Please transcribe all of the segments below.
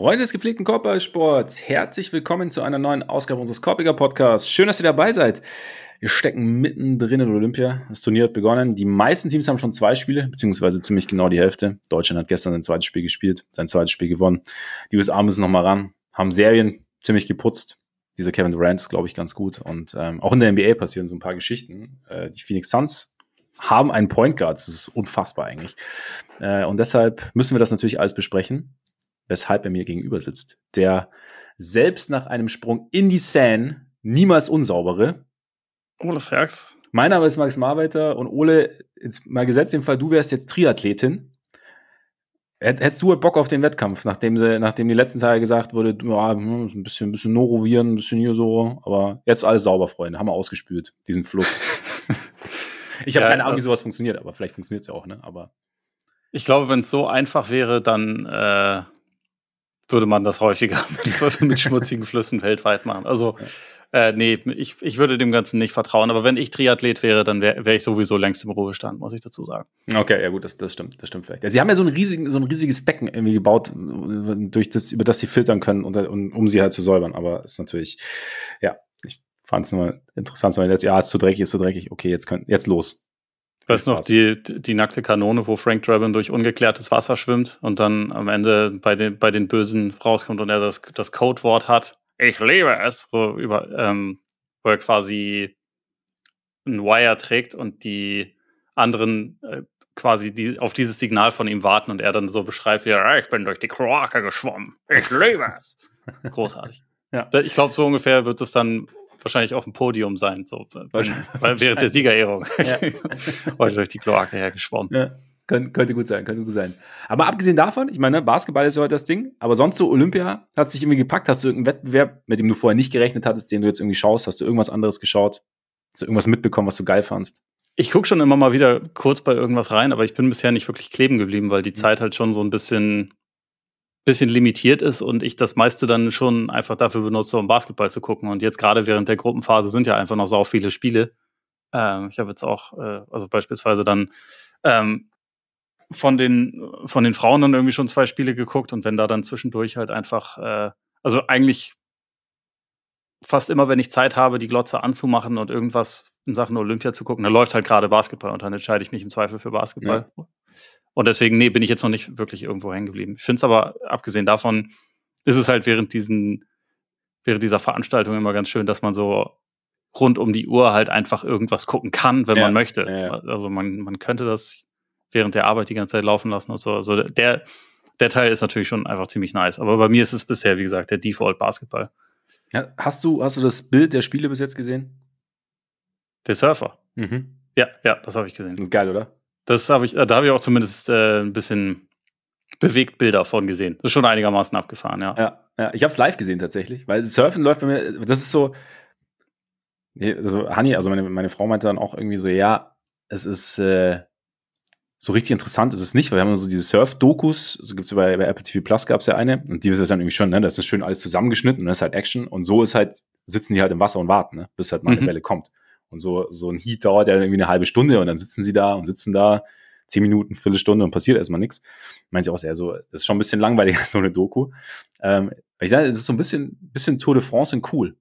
Freunde des gepflegten Korbballsports, herzlich willkommen zu einer neuen Ausgabe unseres Korbiger Podcasts. Schön, dass ihr dabei seid. Wir stecken mittendrin in Olympia. Das Turnier hat begonnen. Die meisten Teams haben schon 2 Spiele, beziehungsweise ziemlich genau die Hälfte. Deutschland hat gestern sein zweites Spiel gespielt, sein zweites Spiel gewonnen. Die USA müssen noch mal ran, haben Serien ziemlich geputzt. Dieser Kevin Durant ist, glaube ich, ganz gut. Und auch in der NBA passieren so ein paar Geschichten. Die Phoenix Suns haben einen Point Guard. Das ist unfassbar eigentlich. Und deshalb müssen wir das natürlich alles besprechen, weshalb er mir gegenüber sitzt. Der selbst nach einem Sprung in die Seine niemals unsaubere Ole Frags. Mein Name ist Max Marbeiter und Ole, jetzt mal gesetzt im Fall, du wärst jetzt Triathletin. Hättest du Bock auf den Wettkampf, nachdem die letzten Tage gesagt wurde, ja, ein bisschen Noroviren, ein bisschen hier so, aber jetzt alles sauber, Freunde, haben wir ausgespült, diesen Fluss. Ich habe keine Ahnung, wie sowas funktioniert, aber vielleicht funktioniert es ja auch, ne? Aber ich glaube, wenn es so einfach wäre, dann würde man das häufiger mit schmutzigen Flüssen weltweit machen. Also, nee, ich würde dem Ganzen nicht vertrauen. Aber wenn ich Triathlet wäre, dann wär ich sowieso längst im Ruhestand, muss ich dazu sagen. Okay, ja gut, das stimmt vielleicht. Ja, sie haben ja so ein riesiges Becken irgendwie gebaut, über das sie filtern können, um sie halt zu säubern. Aber ist natürlich, ja, ich fand es nur interessant, weil jetzt, ja, ist zu dreckig, okay, jetzt los. Weißt du noch, die nackte Kanone, wo Frank Drabin durch ungeklärtes Wasser schwimmt und dann am Ende bei den Bösen rauskommt und er das Codewort hat, ich liebe es, wo er quasi ein Wire trägt und die anderen quasi die auf dieses Signal von ihm warten und er dann so beschreibt, ja, ich bin durch die Kloake geschwommen, ich liebe es. Großartig. Ja. Ich glaube, so ungefähr wird es dann wahrscheinlich auf dem Podium sein, so während der Siegerehrung. Ja. Heute durch die Kloake hergeschwommen. Ja. Könnte gut sein. Aber abgesehen davon, ich meine, Basketball ist ja heute das Ding, aber sonst so Olympia, hat sich irgendwie gepackt. Hast du irgendeinen Wettbewerb, mit dem du vorher nicht gerechnet hattest, den du jetzt irgendwie schaust? Hast du irgendwas anderes geschaut? Hast du irgendwas mitbekommen, was du geil fandst? Ich gucke schon immer mal wieder kurz bei irgendwas rein, aber ich bin bisher nicht wirklich kleben geblieben, weil die Zeit halt schon so ein bisschen limitiert ist und ich das meiste dann schon einfach dafür benutze, um Basketball zu gucken. Und jetzt gerade während der Gruppenphase sind ja einfach noch sau viele Spiele. Ich habe jetzt auch, also beispielsweise dann von den Frauen dann irgendwie schon 2 Spiele geguckt und wenn da dann zwischendurch halt einfach, also eigentlich fast immer, wenn ich Zeit habe, die Glotze anzumachen und irgendwas in Sachen Olympia zu gucken, dann läuft halt gerade Basketball und dann entscheide ich mich im Zweifel für Basketball. Ja. Und deswegen, bin ich jetzt noch nicht wirklich irgendwo hängen geblieben. Ich finde es aber, abgesehen davon, ist es halt während dieser Veranstaltung immer ganz schön, dass man so rund um die Uhr halt einfach irgendwas gucken kann, wenn man möchte. Ja. Also man könnte das während der Arbeit die ganze Zeit laufen lassen und so. Also der Teil ist natürlich schon einfach ziemlich nice. Aber bei mir ist es bisher, wie gesagt, der Default Basketball. Ja, hast du das Bild der Spiele bis jetzt gesehen? Der Surfer? Mhm. Ja, das habe ich gesehen. Das ist geil, oder? Da habe ich auch zumindest ein bisschen bewegt Bilder von gesehen. Das ist schon einigermaßen abgefahren, ja. Ja, ich habe es live gesehen tatsächlich, weil Surfen läuft bei mir, das ist so, also Hanni, also meine Frau meinte dann auch irgendwie so, ja, es ist so richtig interessant ist es nicht, weil wir haben so diese Surf-Dokus, so gibt's bei Apple TV Plus gab's ja eine, und die ist dann irgendwie schon, ne, das ist schön alles zusammengeschnitten und das ist halt Action und so ist halt, sitzen die halt im Wasser und warten, ne, bis halt mal eine Welle kommt. Und so ein Heat dauert ja irgendwie eine halbe Stunde und dann sitzen da 10 Minuten, Viertelstunde und passiert erstmal nichts. Meint sie auch sehr so, das ist schon ein bisschen langweilig, so eine Doku. Ich sage, es ist so ein bisschen Tour de France in cool.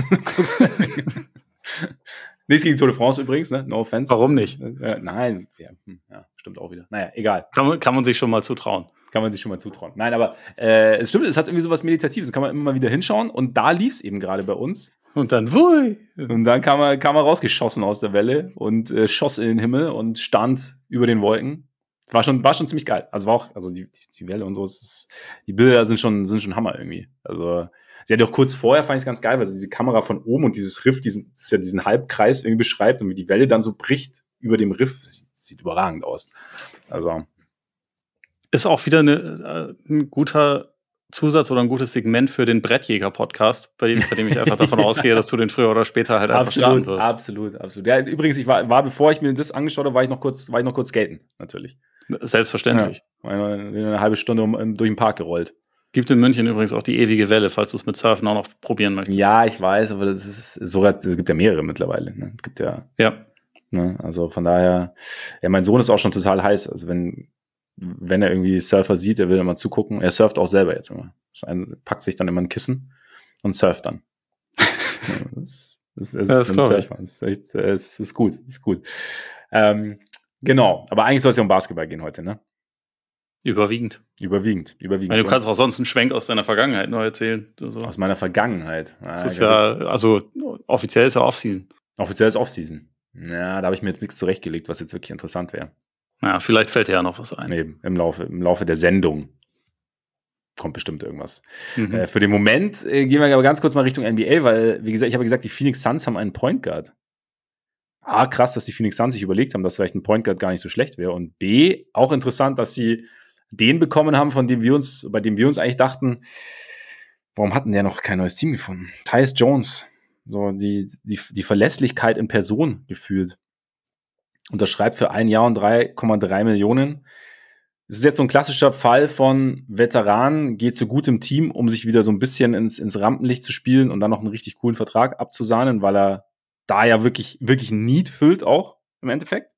Nichts gegen Tour de France übrigens, ne? No offense. Warum nicht? Nein, ja, stimmt auch wieder. Naja, egal. Kann man sich schon mal zutrauen. Nein, aber es stimmt, es hat irgendwie sowas Meditatives. Da kann man immer mal wieder hinschauen und da lief es eben gerade bei uns. Und dann, wui! Und dann kam er rausgeschossen aus der Welle und schoss in den Himmel und stand über den Wolken. War schon ziemlich geil. Also war auch, also die Welle und so, die Bilder sind schon Hammer irgendwie. Also sie hat ja auch kurz vorher, fand ich es ganz geil, weil sie diese Kamera von oben und dieses Riff, diesen Halbkreis irgendwie beschreibt und wie die Welle dann so bricht über dem Riff. Das sieht überragend aus. Also ist auch wieder ein guter Zusatz oder ein gutes Segment für den Brettjäger-Podcast, bei dem ich einfach davon ausgehe, dass du den früher oder später halt einfach starten wirst. Absolut. Ja, übrigens, ich war, bevor ich mir das angeschaut habe, war ich noch kurz skaten, natürlich. Selbstverständlich. Ja, eine halbe Stunde durch den Park gerollt. Gibt in München übrigens auch die ewige Welle, falls du es mit Surfen auch noch probieren möchtest. Ja, ich weiß, aber das ist sogar, es gibt ja mehrere mittlerweile. Ne? Es gibt ja. Ja. Ne? Also von daher, ja, mein Sohn ist auch schon total heiß. Also wenn wenn er irgendwie Surfer sieht, er will immer zugucken. Er surft auch selber jetzt immer. Packt sich dann immer ein Kissen und surft dann. Das ist ein Surfer. Das ist gut. Genau, aber eigentlich soll es ja um Basketball gehen heute, ne? Überwiegend. Weil du kannst auch sonst einen Schwenk aus deiner Vergangenheit noch erzählen. So. Aus meiner Vergangenheit. Das ist also offiziell ist ja Offseason. Offiziell ist Offseason. Ja, da habe ich mir jetzt nichts zurechtgelegt, was jetzt wirklich interessant wäre. Ja, vielleicht fällt dir ja noch was ein. Eben, im Laufe der Sendung kommt bestimmt irgendwas. Für den Moment gehen wir aber ganz kurz mal Richtung NBA, weil, wie gesagt, ich habe gesagt, die Phoenix Suns haben einen Point Guard. Krass, dass die Phoenix Suns sich überlegt haben, dass vielleicht ein Point Guard gar nicht so schlecht wäre. Und B, auch interessant, dass sie den bekommen haben, bei dem wir uns eigentlich dachten, warum hatten der noch kein neues Team gefunden? Tyus Jones, so die Verlässlichkeit in Person gefühlt. Unterschreibt für 1 Jahr und 3,3 Millionen. Es ist jetzt so ein klassischer Fall von Veteran, geht zu gutem Team, um sich wieder so ein bisschen ins Rampenlicht zu spielen und dann noch einen richtig coolen Vertrag abzusahnen, weil er da ja wirklich Need füllt auch im Endeffekt.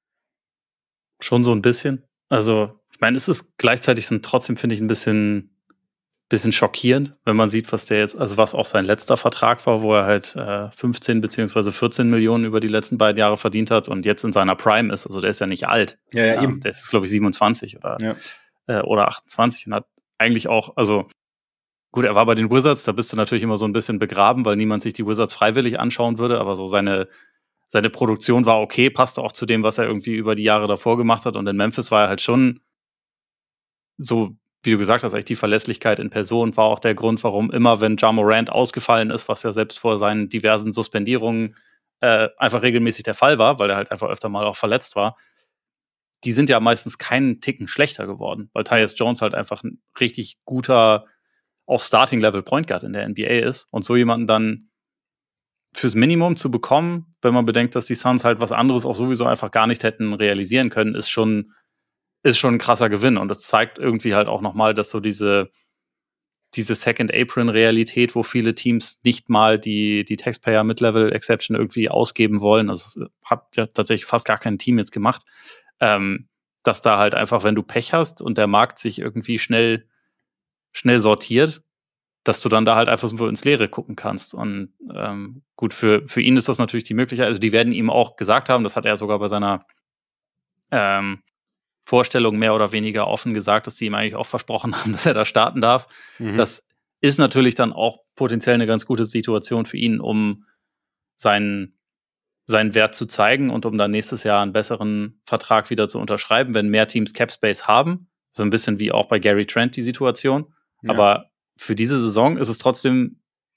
Schon so ein bisschen. Also, ich meine, es ist gleichzeitig dann trotzdem, finde ich, ein bisschen schockierend, wenn man sieht, was auch sein letzter Vertrag war, wo er halt 15 bzw. 14 Millionen über die letzten beiden Jahre verdient hat und jetzt in seiner Prime ist. Also der ist ja nicht alt. Ja, eben. Der ist, glaube ich, 27 oder 28 und hat eigentlich auch, also gut, er war bei den Wizards, da bist du natürlich immer so ein bisschen begraben, weil niemand sich die Wizards freiwillig anschauen würde, aber so seine Produktion war okay, passte auch zu dem, was er irgendwie über die Jahre davor gemacht hat und in Memphis war er halt schon so, wie du gesagt hast, eigentlich die Verlässlichkeit in Person war auch der Grund, warum immer, wenn Ja Morant ausgefallen ist, was ja selbst vor seinen diversen Suspendierungen einfach regelmäßig der Fall war, weil er halt einfach öfter mal auch verletzt war, die sind ja meistens keinen Ticken schlechter geworden, weil Tyus Jones halt einfach ein richtig guter, auch Starting-Level-Point Guard in der NBA ist und so jemanden dann fürs Minimum zu bekommen, wenn man bedenkt, dass die Suns halt was anderes auch sowieso einfach gar nicht hätten realisieren können, ist schon ein krasser Gewinn. Und das zeigt irgendwie halt auch nochmal, dass so diese Second-Apron-Realität, wo viele Teams nicht mal die Taxpayer-Mid-Level-Exception irgendwie ausgeben wollen, also es hat ja tatsächlich fast gar kein Team jetzt gemacht, dass da halt einfach, wenn du Pech hast und der Markt sich irgendwie schnell sortiert, dass du dann da halt einfach so ins Leere gucken kannst. Und gut, für ihn ist das natürlich die Möglichkeit, also die werden ihm auch gesagt haben, das hat er sogar bei seiner Vorstellung mehr oder weniger offen gesagt, dass die ihm eigentlich auch versprochen haben, dass er da starten darf. Das ist natürlich dann auch potenziell eine ganz gute Situation für ihn, um seinen Wert zu zeigen und um dann nächstes Jahr einen besseren Vertrag wieder zu unterschreiben, wenn mehr Teams Cap Space haben. So ein bisschen wie auch bei Gary Trent die Situation. Ja. Aber für diese Saison ist es trotzdem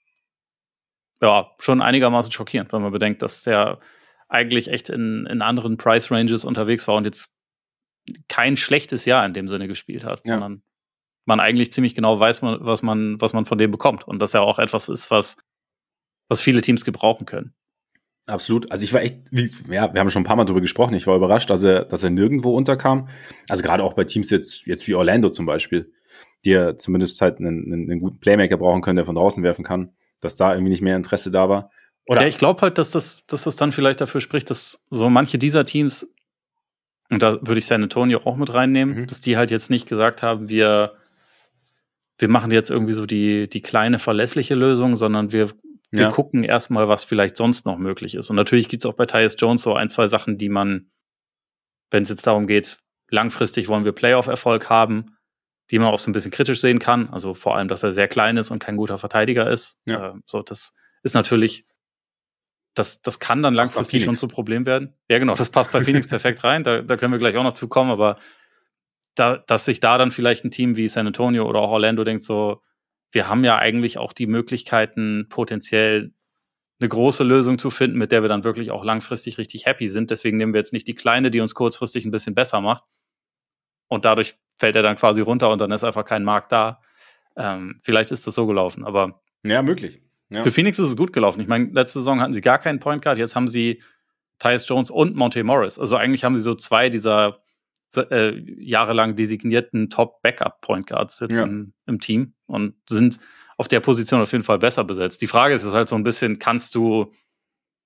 schon einigermaßen schockierend, wenn man bedenkt, dass der eigentlich echt in anderen Price Ranges unterwegs war und jetzt kein schlechtes Jahr in dem Sinne gespielt hat, sondern man eigentlich ziemlich genau weiß, was man von dem bekommt. Und das ja auch etwas ist, was viele Teams gebrauchen können. Absolut. Also ich war echt, wir haben schon ein paar Mal drüber gesprochen, ich war überrascht, dass er nirgendwo unterkam. Also gerade auch bei Teams jetzt wie Orlando zum Beispiel, die ja zumindest halt einen guten Playmaker brauchen können, der von draußen werfen kann, dass da irgendwie nicht mehr Interesse da war. Oder ich glaube halt, dass das dann vielleicht dafür spricht, dass so manche dieser Teams, und da würde ich San Antonio auch mit reinnehmen, dass die halt jetzt nicht gesagt haben, wir machen jetzt irgendwie so die kleine verlässliche Lösung, sondern wir gucken erstmal, was vielleicht sonst noch möglich ist. Und natürlich gibt es auch bei Tyus Jones so 1, 2 Sachen, die man, wenn es jetzt darum geht, langfristig wollen wir Playoff-Erfolg haben, die man auch so ein bisschen kritisch sehen kann. Also vor allem, dass er sehr klein ist und kein guter Verteidiger ist. Ja. Das ist natürlich, das kann dann langfristig schon zu Problem werden. Ja, genau, das passt bei Phoenix perfekt rein. Da können wir gleich auch noch zu kommen, aber dass sich da dann vielleicht ein Team wie San Antonio oder auch Orlando denkt, so, wir haben ja eigentlich auch die Möglichkeiten, potenziell eine große Lösung zu finden, mit der wir dann wirklich auch langfristig richtig happy sind. Deswegen nehmen wir jetzt nicht die kleine, die uns kurzfristig ein bisschen besser macht. Und dadurch fällt er dann quasi runter und dann ist einfach kein Markt da. Vielleicht ist das so gelaufen, aber ja, möglich. Ja. Für Phoenix ist es gut gelaufen. Ich meine, letzte Saison hatten sie gar keinen Point Guard, jetzt haben sie Tyus Jones und Monte Morris. Also eigentlich haben sie so 2 dieser jahrelang designierten Top-Backup-Point Guards jetzt im Team und sind auf der Position auf jeden Fall besser besetzt. Die Frage ist halt so ein bisschen, kannst du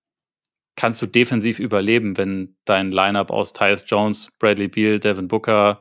defensiv überleben, wenn dein Lineup aus Tyus Jones, Bradley Beal, Devin Booker,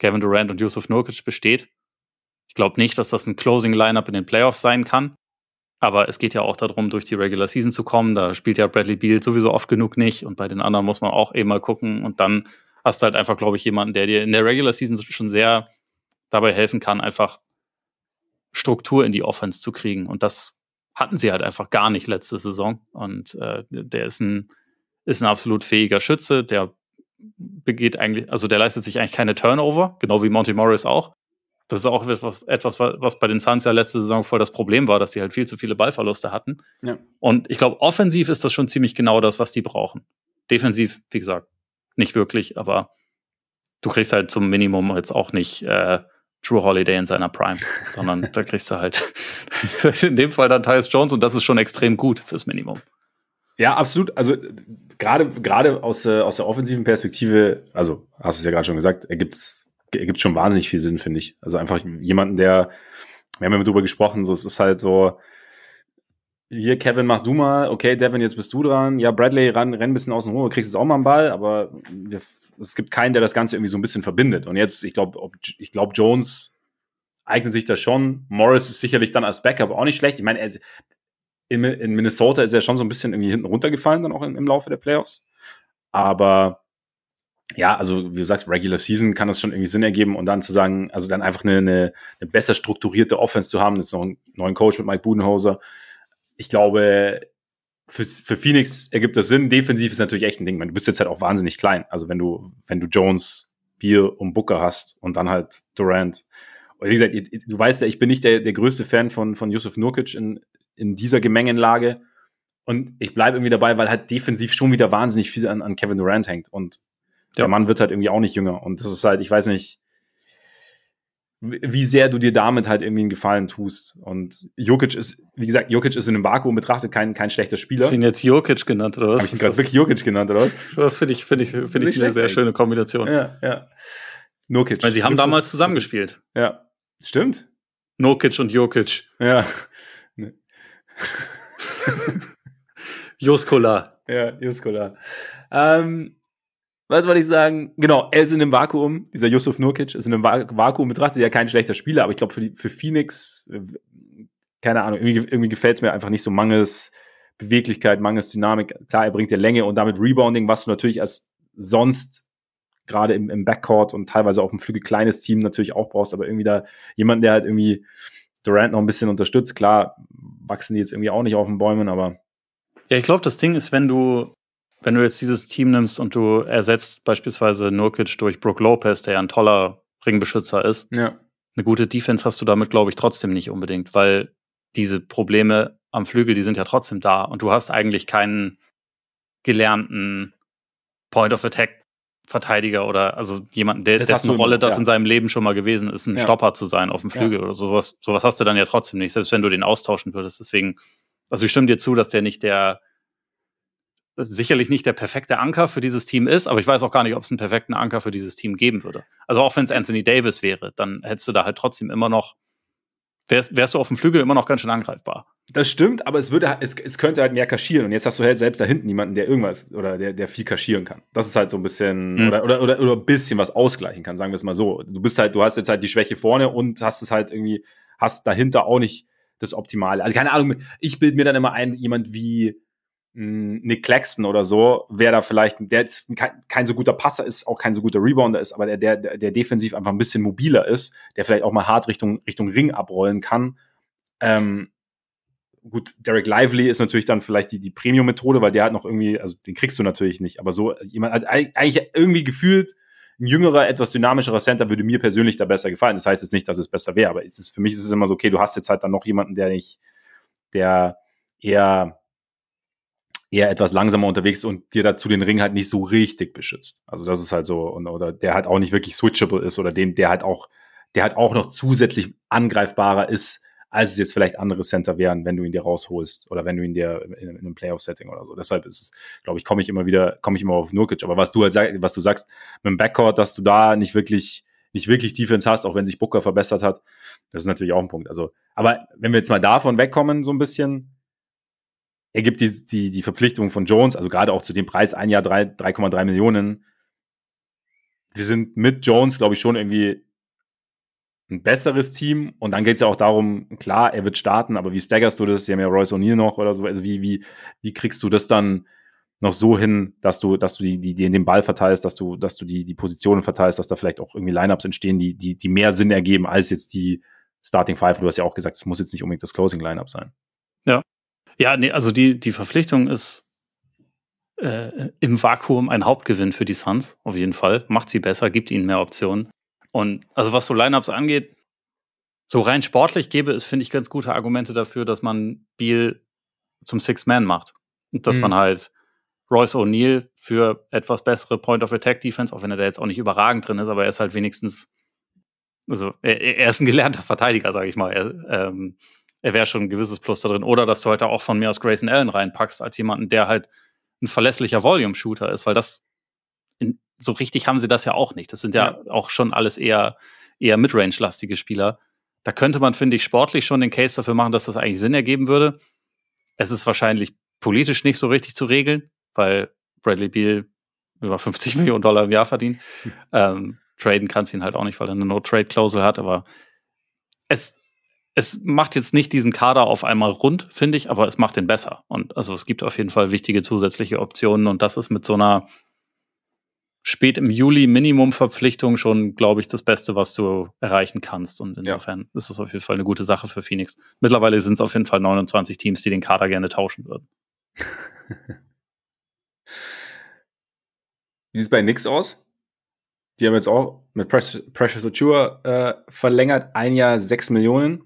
Kevin Durant und Jusuf Nurkic besteht. Ich glaube nicht, dass das ein Closing-Lineup in den Playoffs sein kann. Aber es geht ja auch darum, durch die Regular Season zu kommen. Da spielt ja Bradley Beal sowieso oft genug nicht. Und bei den anderen muss man auch mal gucken. Und dann hast du halt einfach, glaube ich, jemanden, der dir in der Regular Season schon sehr dabei helfen kann, einfach Struktur in die Offense zu kriegen. Und das hatten sie halt einfach gar nicht letzte Saison. Und der ist ein absolut fähiger Schütze. Der der leistet sich eigentlich keine Turnover, genau wie Monty Morris auch. Das ist auch etwas, was bei den Suns ja letzte Saison voll das Problem war, dass sie halt viel zu viele Ballverluste hatten. Ja. Und ich glaube, offensiv ist das schon ziemlich genau das, was die brauchen. Defensiv, wie gesagt, nicht wirklich, aber du kriegst halt zum Minimum jetzt auch nicht Drew Holiday in seiner Prime, sondern da kriegst du halt in dem Fall dann Tyus Jones und das ist schon extrem gut fürs Minimum. Ja, absolut. Also gerade aus der offensiven Perspektive, also hast du es ja gerade schon gesagt, ergibt schon wahnsinnig viel Sinn, finde ich. Also einfach jemanden, wir haben ja drüber gesprochen, so es ist halt so, hier Kevin, mach du mal, okay, Devin, jetzt bist du dran, ja, Bradley, renn ein bisschen außen rum, du kriegst jetzt auch mal einen Ball, aber es gibt keinen, der das Ganze irgendwie so ein bisschen verbindet. Und jetzt, ich glaube, Jones eignet sich da schon. Morris ist sicherlich dann als Backup auch nicht schlecht. Ich meine, in Minnesota ist er schon so ein bisschen irgendwie hinten runtergefallen dann auch im Laufe der Playoffs. Aber ja, also wie du sagst, Regular Season kann das schon irgendwie Sinn ergeben und dann zu sagen, also dann einfach eine besser strukturierte Offense zu haben, jetzt noch einen neuen Coach mit Mike Budenholzer. Ich glaube, für Phoenix ergibt das Sinn. Defensiv ist natürlich echt ein Ding. Du bist jetzt halt auch wahnsinnig klein. Also wenn du Jones, Beal und Booker hast und dann halt Durant. Und wie gesagt, du weißt ja, ich bin nicht der größte Fan von Jusuf Nurkic in dieser Gemengenlage. Und ich bleibe irgendwie dabei, weil halt defensiv schon wieder wahnsinnig viel an Kevin Durant hängt. Und der Mann wird halt irgendwie auch nicht jünger. Und das ist halt, ich weiß nicht, wie sehr du dir damit halt irgendwie einen Gefallen tust. Und Jokic ist in einem Vakuum betrachtet kein schlechter Spieler. Hast du ihn jetzt Jokic genannt, oder was? Habe ich ihn gerade wirklich Jokic genannt, oder was? Das finde ich eine sehr schöne Kombination. Ja. Nurkic. Weil sie haben damals zusammengespielt. Ja, stimmt. Nurkic und Jokic. Ja. Juskola. Ja, Juskola. Was wollte ich sagen? Genau, er ist in einem Vakuum. Dieser Jusuf Nurkic ist in einem Vakuum betrachtet, ja kein schlechter Spieler, aber ich glaube für Phoenix, keine Ahnung, irgendwie gefällt es mir einfach nicht so, mangels Beweglichkeit, mangels Dynamik. Klar, er bringt ja Länge und damit Rebounding, was du natürlich als sonst gerade im Backcourt und teilweise auf dem Flügel kleines Team natürlich auch brauchst, aber irgendwie da jemand, der halt irgendwie Durant noch ein bisschen unterstützt. Klar, wachsen die jetzt irgendwie auch nicht auf den Bäumen, aber ja, ich glaube, das Ding ist, wenn du jetzt dieses Team nimmst und du ersetzt beispielsweise Nurkic durch Brook Lopez, der ja ein toller Ringbeschützer ist, ja. Eine gute Defense hast du damit, glaube ich, trotzdem nicht unbedingt, weil diese Probleme am Flügel, die sind ja trotzdem da und du hast eigentlich keinen gelernten Point-of-Attack-Verteidiger oder also jemanden, dessen Rolle das in seinem Leben schon mal gewesen ist, ein Stopper zu sein auf dem Flügel oder sowas. Sowas hast du dann ja trotzdem nicht, selbst wenn du den austauschen würdest. Deswegen, also ich stimme dir zu, dass der sicherlich nicht der perfekte Anker für dieses Team ist, aber ich weiß auch gar nicht, ob es einen perfekten Anker für dieses Team geben würde. Also auch wenn es Anthony Davis wäre, dann hättest du da halt trotzdem immer noch, wärst du auf dem Flügel immer noch ganz schön angreifbar. Das stimmt, aber es könnte halt mehr kaschieren und jetzt hast du halt selbst da hinten jemanden, der irgendwas oder der viel kaschieren kann. Das ist halt so ein bisschen oder ein bisschen was ausgleichen kann, sagen wir es mal so. Du hast jetzt halt die Schwäche vorne und hast dahinter auch nicht das Optimale. Also keine Ahnung, ich bilde mir dann immer ein, jemand wie Nick Claxton oder so, wer da vielleicht, der jetzt kein so guter Passer ist, auch kein so guter Rebounder ist, aber der defensiv einfach ein bisschen mobiler ist, der vielleicht auch mal hart Richtung Ring abrollen kann. Gut, Derek Lively ist natürlich dann vielleicht die Premium-Methode, weil der hat noch irgendwie, also den kriegst du natürlich nicht, aber so jemand hat eigentlich irgendwie gefühlt, ein jüngerer, etwas dynamischerer Center würde mir persönlich da besser gefallen. Das heißt jetzt nicht, dass es besser wäre, aber für mich ist es immer so, okay, du hast jetzt halt dann noch jemanden, der eher etwas langsamer unterwegs ist und dir dazu den Ring halt nicht so richtig beschützt. Also das ist halt so, oder der halt auch nicht wirklich switchable ist oder der halt auch noch zusätzlich angreifbarer ist, als es jetzt vielleicht andere Center wären, wenn du ihn dir rausholst oder wenn du ihn dir in einem Playoff-Setting oder so. Deshalb ist es, glaube ich, komme ich immer auf Nurkic. Aber was du sagst, mit dem Backcourt, dass du da nicht wirklich Defense hast, auch wenn sich Booker verbessert hat, das ist natürlich auch ein Punkt. Also, aber wenn wir jetzt mal davon wegkommen, so ein bisschen, ergibt die Verpflichtung von Jones, also gerade auch zu dem Preis, ein Jahr 3,3 Millionen, wir sind mit Jones, glaube ich, schon irgendwie ein besseres Team. Und dann geht es ja auch darum, klar, er wird starten, aber wie staggerst du das? Sie haben ja Royce O'Neal noch oder so. Also wie kriegst du das dann noch so hin, dass du den Ball verteilst, dass du die Positionen verteilst, dass da vielleicht auch irgendwie Lineups entstehen, die mehr Sinn ergeben als jetzt die Starting Five. Du hast ja auch gesagt, es muss jetzt nicht unbedingt das Closing Lineup sein. Ja. Ja, nee, also die Verpflichtung ist im Vakuum ein Hauptgewinn für die Suns, auf jeden Fall. Macht sie besser, gibt ihnen mehr Optionen. Und also was so Lineups angeht, so rein sportlich gäbe es, finde ich, ganz gute Argumente dafür, dass man Beal zum Sixth-Man macht. Und dass man halt Royce O'Neal für etwas bessere Point-of-Attack-Defense, auch wenn er da jetzt auch nicht überragend drin ist, aber er ist halt wenigstens, also er ist ein gelernter Verteidiger, sage ich mal. Er wäre schon ein gewisses Plus da drin. Oder dass du halt auch von mir aus Grayson Allen reinpackst, als jemanden, der halt ein verlässlicher Volume-Shooter ist, weil das so richtig haben sie das ja auch nicht. Das sind ja auch schon alles eher Midrange-lastige Spieler. Da könnte man, finde ich, sportlich schon den Case dafür machen, dass das eigentlich Sinn ergeben würde. Es ist wahrscheinlich politisch nicht so richtig zu regeln, weil Bradley Beal über $50 Millionen im Jahr verdient. Traden kannst ihn halt auch nicht, weil er eine No-Trade-Klausel hat, aber es macht jetzt nicht diesen Kader auf einmal rund, finde ich, aber es macht den besser. Und also es gibt auf jeden Fall wichtige zusätzliche Optionen und das ist mit so einer spät im Juli Minimum-Verpflichtung schon, glaube ich, das Beste, was du erreichen kannst. Und insofern ist es auf jeden Fall eine gute Sache für Phoenix. Mittlerweile sind es auf jeden Fall 29 Teams, die den Kader gerne tauschen würden. Wie sieht es bei Knicks aus? Die haben jetzt auch mit Precious Achiuwa verlängert, 1 Jahr 6 Millionen.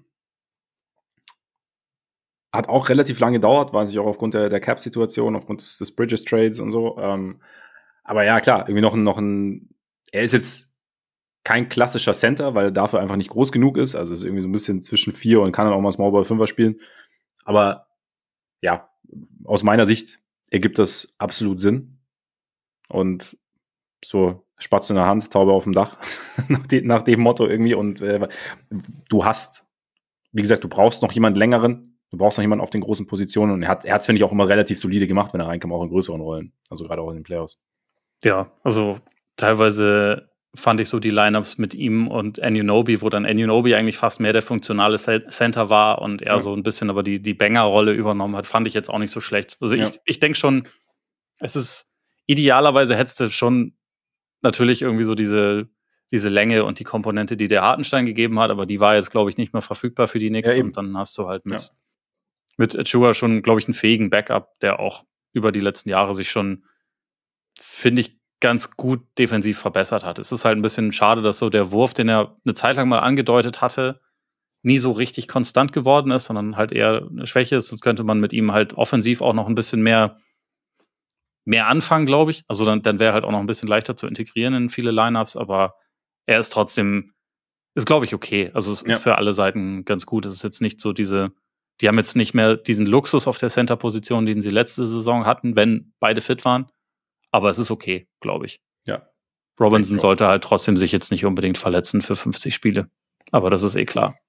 Hat auch relativ lange gedauert, war natürlich auch aufgrund der Cap-Situation, aufgrund des Bridges-Trades und so. Aber ja, klar, irgendwie noch ein er ist jetzt kein klassischer Center, weil er dafür einfach nicht groß genug ist. Also ist irgendwie so ein bisschen zwischen 4 und kann dann auch mal Smallball 5er spielen. Aber ja, aus meiner Sicht ergibt das absolut Sinn. Und so Spatz in der Hand, Taube auf dem Dach, nach dem Motto irgendwie. Und du hast, wie gesagt, du brauchst noch jemanden längeren. Du brauchst noch jemanden auf den großen Positionen. Und er hat es, finde ich, auch immer relativ solide gemacht, wenn er reinkam, auch in größeren Rollen. Also gerade auch in den Playoffs. Ja, also teilweise fand ich so die Lineups mit ihm und Anunoby, wo dann Anunoby eigentlich fast mehr der funktionale Center war und er so ein bisschen aber die Banger-Rolle übernommen hat, fand ich jetzt auch nicht so schlecht. Also ich denke schon, es ist idealerweise hättest du schon natürlich irgendwie so diese Länge und die Komponente, die der Hartenstein gegeben hat, aber die war jetzt, glaube ich, nicht mehr verfügbar für die Knicks. Ja, und dann hast du halt mit Achiuwa schon, glaube ich, einen fähigen Backup, der auch über die letzten Jahre sich schon, finde ich, ganz gut defensiv verbessert hat. Es ist halt ein bisschen schade, dass so der Wurf, den er eine Zeit lang mal angedeutet hatte, nie so richtig konstant geworden ist, sondern halt eher eine Schwäche ist. Sonst könnte man mit ihm halt offensiv auch noch ein bisschen mehr anfangen, glaube ich. Also dann wäre halt auch noch ein bisschen leichter zu integrieren in viele Lineups, aber er ist trotzdem, ist, glaube ich, okay. Also es ist für alle Seiten ganz gut. Es ist jetzt nicht so die haben jetzt nicht mehr diesen Luxus auf der Center-Position, den sie letzte Saison hatten, wenn beide fit waren. Aber es ist okay, glaube ich. Ja. Robinson sollte halt trotzdem sich jetzt nicht unbedingt verletzen für 50 Spiele. Aber das ist klar.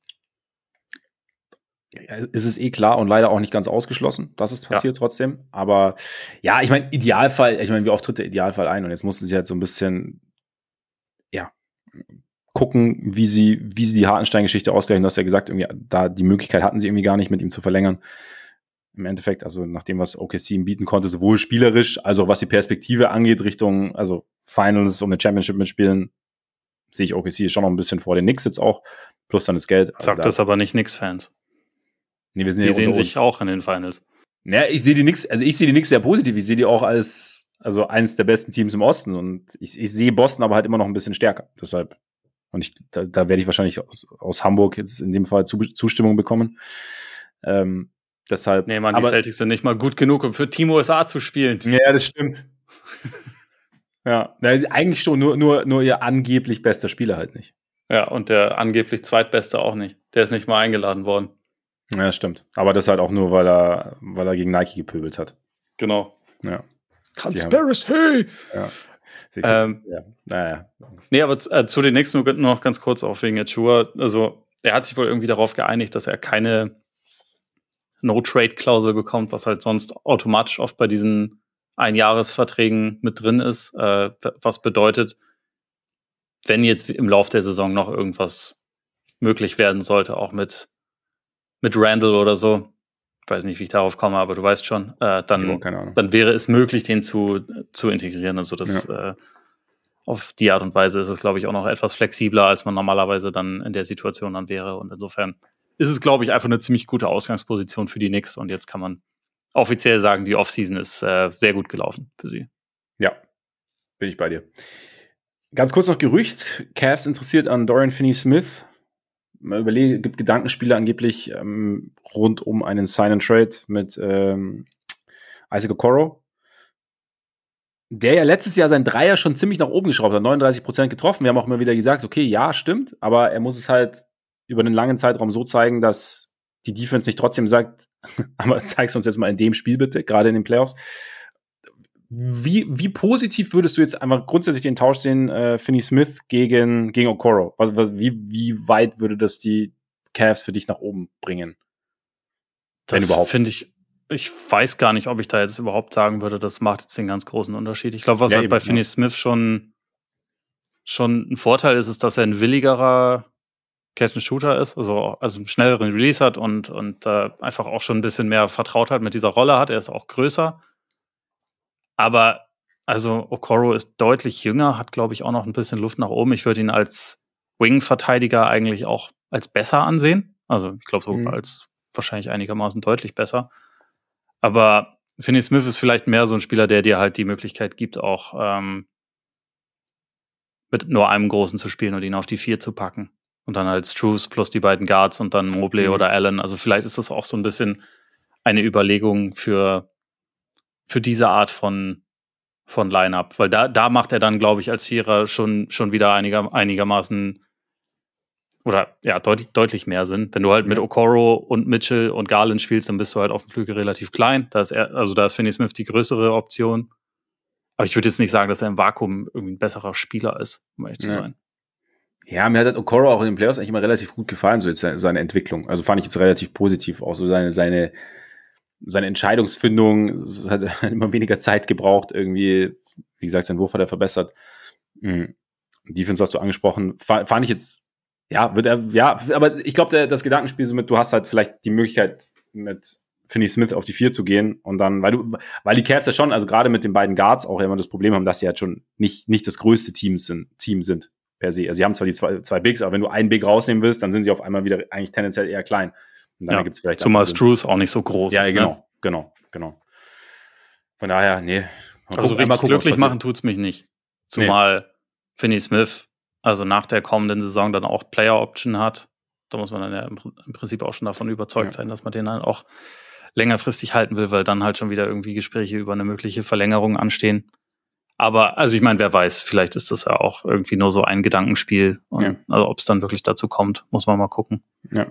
Ja, es ist klar und leider auch nicht ganz ausgeschlossen, dass es passiert trotzdem. Aber ja, ich meine, Idealfall, wie oft tritt der Idealfall ein? Und jetzt mussten sie halt so ein bisschen, gucken, wie sie die Hartenstein-Geschichte ausgleichen. Du hast ja gesagt, irgendwie, da die Möglichkeit hatten sie irgendwie gar nicht, mit ihm zu verlängern. Im Endeffekt, also nach dem, was OKC ihm bieten konnte, sowohl spielerisch, also was die Perspektive angeht, Richtung, also Finals um eine Championship mitspielen, sehe ich OKC schon noch ein bisschen vor den Knicks jetzt auch, plus dann das Geld. Also sagt das aber nicht Knicks-Fans. Nee, wir sind die sehen sich auch in den Finals. Ja, ich sehe die Knicks sehr positiv. Ich sehe die auch als eines der besten Teams im Osten und ich sehe Boston aber halt immer noch ein bisschen stärker. Deshalb. Und da werde ich wahrscheinlich aus Hamburg jetzt in dem Fall Zustimmung bekommen. Deshalb. Nee, Mann, die Celtics sind nicht mal gut genug, um für Team USA zu spielen. Ja, das stimmt. Ja, eigentlich schon, nur ihr angeblich bester Spieler halt nicht. Ja, und der angeblich zweitbeste auch nicht. Der ist nicht mal eingeladen worden. Ja, stimmt. Aber das halt auch nur, weil er gegen Nike gepöbelt hat. Genau. Ja. Conspiracy! Ja. Naja. Nee, aber zu den nächsten nur noch ganz kurz auch wegen Achiuwa. Also, er hat sich wohl irgendwie darauf geeinigt, dass er keine No-Trade-Klausel bekommt, was halt sonst automatisch oft bei diesen Einjahresverträgen mit drin ist. Was bedeutet, wenn jetzt im Lauf der Saison noch irgendwas möglich werden sollte, auch mit Randall oder so, ich weiß nicht, wie ich darauf komme, aber du weißt schon, dann wäre es möglich, den zu integrieren. Also das auf die Art und Weise ist es, glaube ich, auch noch etwas flexibler, als man normalerweise dann in der Situation dann wäre. Und insofern ist es, glaube ich, einfach eine ziemlich gute Ausgangsposition für die Knicks. Und jetzt kann man offiziell sagen, die Offseason ist sehr gut gelaufen für sie. Ja, bin ich bei dir. Ganz kurz noch Gerücht. Cavs interessiert an Dorian Finney-Smith. Man überlegt, gibt Gedankenspiele angeblich rund um einen Sign-and-Trade mit Isaac Okoro, der ja letztes Jahr sein Dreier schon ziemlich nach oben geschraubt hat, 39% getroffen. Wir haben auch immer wieder gesagt, okay, ja, stimmt, aber er muss es halt über einen langen Zeitraum so zeigen, dass die Defense nicht trotzdem sagt, aber zeig's uns jetzt mal in dem Spiel bitte, gerade in den Playoffs. Wie positiv würdest du jetzt einfach grundsätzlich den Tausch sehen, Finney-Smith gegen Okoro? Wie weit würde das die Cavs für dich nach oben bringen? Wenn überhaupt? Finde ich weiß gar nicht, ob ich da jetzt überhaupt sagen würde, das macht jetzt den ganz großen Unterschied. Ich glaube, was halt bei Finney-Smith schon ein Vorteil ist, dass er ein willigerer Catch-and-Shooter ist, also einen schnelleren Release hat und einfach auch schon ein bisschen mehr Vertrautheit mit dieser Rolle hat. Er ist auch größer. Aber also Okoro ist deutlich jünger, hat, glaube ich, auch noch ein bisschen Luft nach oben. Ich würde ihn als Wing-Verteidiger eigentlich auch als besser ansehen. Also ich glaube sogar als wahrscheinlich einigermaßen deutlich besser. Aber Finney-Smith ist vielleicht mehr so ein Spieler, der dir halt die Möglichkeit gibt, auch mit nur einem Großen zu spielen und ihn auf die 4 zu packen. Und dann halt Strus plus die beiden Guards und dann Mobley oder Allen. Also vielleicht ist das auch so ein bisschen eine Überlegung für diese Art von Line-Up. Weil da macht er dann, glaube ich, als Vierer schon wieder einigermaßen oder ja, deutlich mehr Sinn. Wenn du halt mit Okoro und Mitchell und Garland spielst, dann bist du halt auf dem Flügel relativ klein. Da ist Finney-Smith die größere Option. Aber ich würde jetzt nicht sagen, dass er im Vakuum irgendwie ein besserer Spieler ist, um ehrlich zu sein. Ja, mir hat Okoro auch in den Playoffs eigentlich immer relativ gut gefallen, so jetzt seine Entwicklung. Also fand ich jetzt relativ positiv. Auch so seine Entscheidungsfindung, es hat immer weniger Zeit gebraucht, irgendwie, wie gesagt, sein Wurf hat er verbessert. Defense hast du angesprochen, fand ich jetzt, aber ich glaube, das Gedankenspiel so mit, du hast halt vielleicht die Möglichkeit, mit Finney-Smith auf die 4 zu gehen und dann, weil die Cavs ja schon, also gerade mit den beiden Guards auch immer das Problem haben, dass sie halt schon nicht das größte Team sind, per se. Also sie haben zwar die zwei Bigs, aber wenn du einen Big rausnehmen willst, dann sind sie auf einmal wieder eigentlich tendenziell eher klein. Und dann gibt's vielleicht zumal Strus auch nicht so groß ist. Ja, genau. Von daher, nee. Also richtig glücklich machen tut's mich nicht. Zumal Finney-Smith also nach der kommenden Saison dann auch Player-Option hat. Da muss man dann ja im Prinzip auch schon davon überzeugt sein, dass man den dann auch längerfristig halten will, weil dann halt schon wieder irgendwie Gespräche über eine mögliche Verlängerung anstehen. Aber, also ich meine, wer weiß, vielleicht ist das ja auch irgendwie nur so ein Gedankenspiel. Und also ob es dann wirklich dazu kommt, muss man mal gucken. Ja.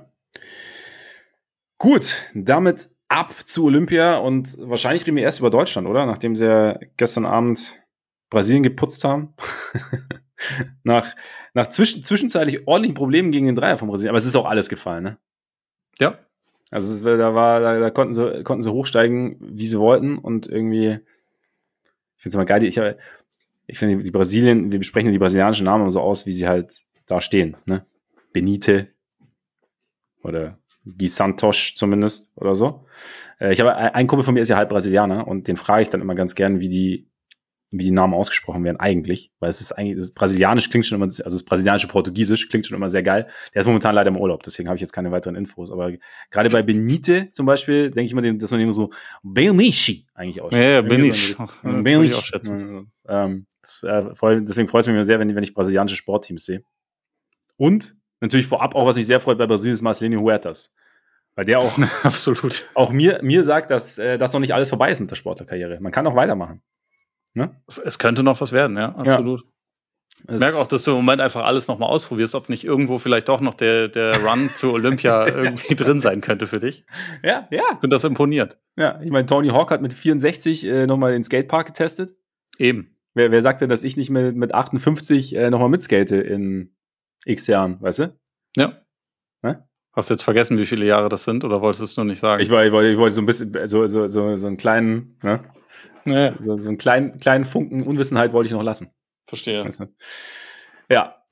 Gut, damit ab zu Olympia und wahrscheinlich reden wir erst über Deutschland, oder? Nachdem sie ja gestern Abend Brasilien geputzt haben. nach zwischenzeitlich ordentlichen Problemen gegen den Dreier von Brasilien. Aber es ist auch alles gefallen, ne? Ja. Also da konnten sie hochsteigen, wie sie wollten und irgendwie, ich finde es immer geil, ich finde die Brasilien, wir besprechen die brasilianischen Namen immer so aus, wie sie halt da stehen, ne? Benite oder Gui Santos zumindest oder so. Ich habe ein Kumpel von mir ist ja halb Brasilianer und den frage ich dann immer ganz gern, wie die Namen ausgesprochen werden eigentlich, weil es ist eigentlich, das Brasilianisch klingt schon immer, also das brasilianische Portugiesisch klingt schon immer sehr geil. Der ist momentan leider im Urlaub, deswegen habe ich jetzt keine weiteren Infos, aber gerade bei Benite zum Beispiel denke ich mal, dass man immer so Benici eigentlich ausspricht. Ja, Benici. Benici auch schätzen. Deswegen freut es mich sehr, wenn ich brasilianische Sportteams sehe. Und natürlich vorab auch, was mich sehr freut bei Brasilien, ist Marcelinho Huertas. Weil der auch absolut auch mir sagt, dass das noch nicht alles vorbei ist mit der Sportlerkarriere. Man kann noch weitermachen. Ne? Es könnte noch was werden, ja, absolut. Ja. Ich merke auch, dass du im Moment einfach alles nochmal ausprobierst, ob nicht irgendwo vielleicht doch noch der Run zu Olympia irgendwie drin sein könnte für dich. Ja. Ich finde das imponiert. Ja, ich meine, Tony Hawk hat mit 64 nochmal den Skatepark getestet. Eben. Wer sagt denn, dass ich nicht mit 58 nochmal mitskate in x Jahren, weißt du? Ja. Hast du jetzt vergessen, wie viele Jahre das sind, oder wolltest du es nur nicht sagen? Ich wollte so ein bisschen, so einen kleinen, ne? Ja. So einen kleinen Funken Unwissenheit wollte ich noch lassen. Verstehe. Weißt du? Ja.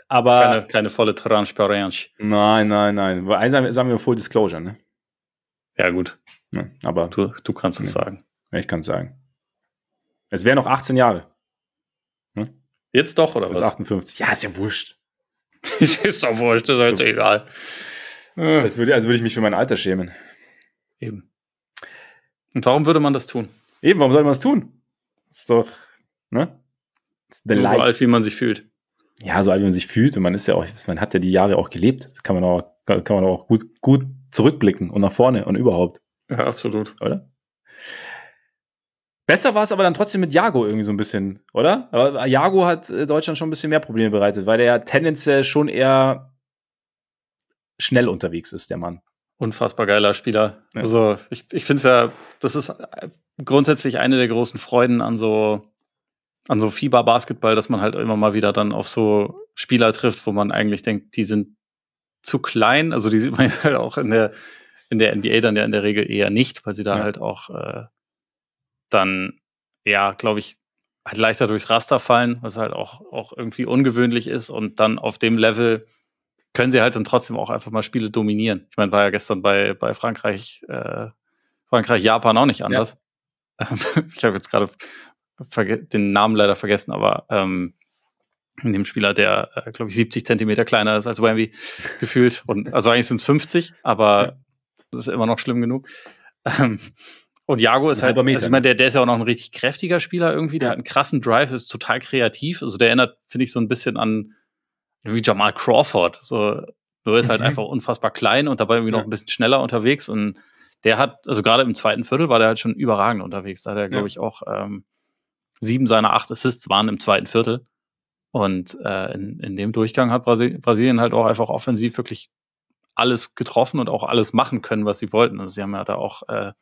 Aber keine volle Transparenz. nein. Weil eins sagen wir Full Disclosure, ne? Ja, gut. Ja, aber Du kannst es sagen. ich kann es sagen. Es wären noch 18 Jahre. Ne? Jetzt doch, oder Bis was? 58. Ja, ist ja wurscht. Ist doch wurscht, das ist jetzt egal. Also würde ich mich für mein Alter schämen. Eben. Und warum würde man das tun? Eben, warum soll man das tun? Ist doch, ne? Ist Nur so alt, wie man sich fühlt. Ja, so alt, wie man sich fühlt. Und man ist ja auch, man hat ja die Jahre auch gelebt. Das kann man auch gut zurückblicken und nach vorne und überhaupt. Ja, absolut. Oder? Besser war es aber dann trotzdem mit Jago irgendwie so ein bisschen, oder? Aber Jago hat Deutschland schon ein bisschen mehr Probleme bereitet, weil der ja tendenziell schon eher schnell unterwegs ist, der Mann. Unfassbar geiler Spieler. Ja. Also ich finde es ja, das ist grundsätzlich eine der großen Freuden an so FIBA-Basketball, dass man halt immer mal wieder dann auf so Spieler trifft, wo man eigentlich denkt, die sind zu klein. Also die sieht man jetzt halt auch in der NBA dann ja in der Regel eher nicht, weil sie da halt auch dann, ja, glaube ich, halt leichter durchs Raster fallen, was halt auch irgendwie ungewöhnlich ist. Und dann auf dem Level können sie halt dann trotzdem auch einfach mal Spiele dominieren. Ich meine, war ja gestern bei Frankreich, Japan auch nicht anders. Ja. Ich habe jetzt gerade den Namen leider vergessen, aber in dem Spieler, der, glaube ich, 70 Zentimeter kleiner ist als Wemby gefühlt. Und also eigentlich sind es 50, aber das ist immer noch schlimm genug. Und Jago ist halt, also ich meine, der ist ja auch noch ein richtig kräftiger Spieler irgendwie, der hat einen krassen Drive, ist total kreativ. Also der erinnert, finde ich, so ein bisschen an wie Jamal Crawford. So, nur ist halt einfach unfassbar klein und dabei irgendwie noch ein bisschen schneller unterwegs. Und der hat, also gerade im zweiten Viertel war der halt schon überragend unterwegs. Da hat er, glaube ich, auch 7 seiner 8 Assists waren im zweiten Viertel. Und in dem Durchgang hat Brasilien halt auch einfach offensiv wirklich alles getroffen und auch alles machen können, was sie wollten. Also sie haben ja da auch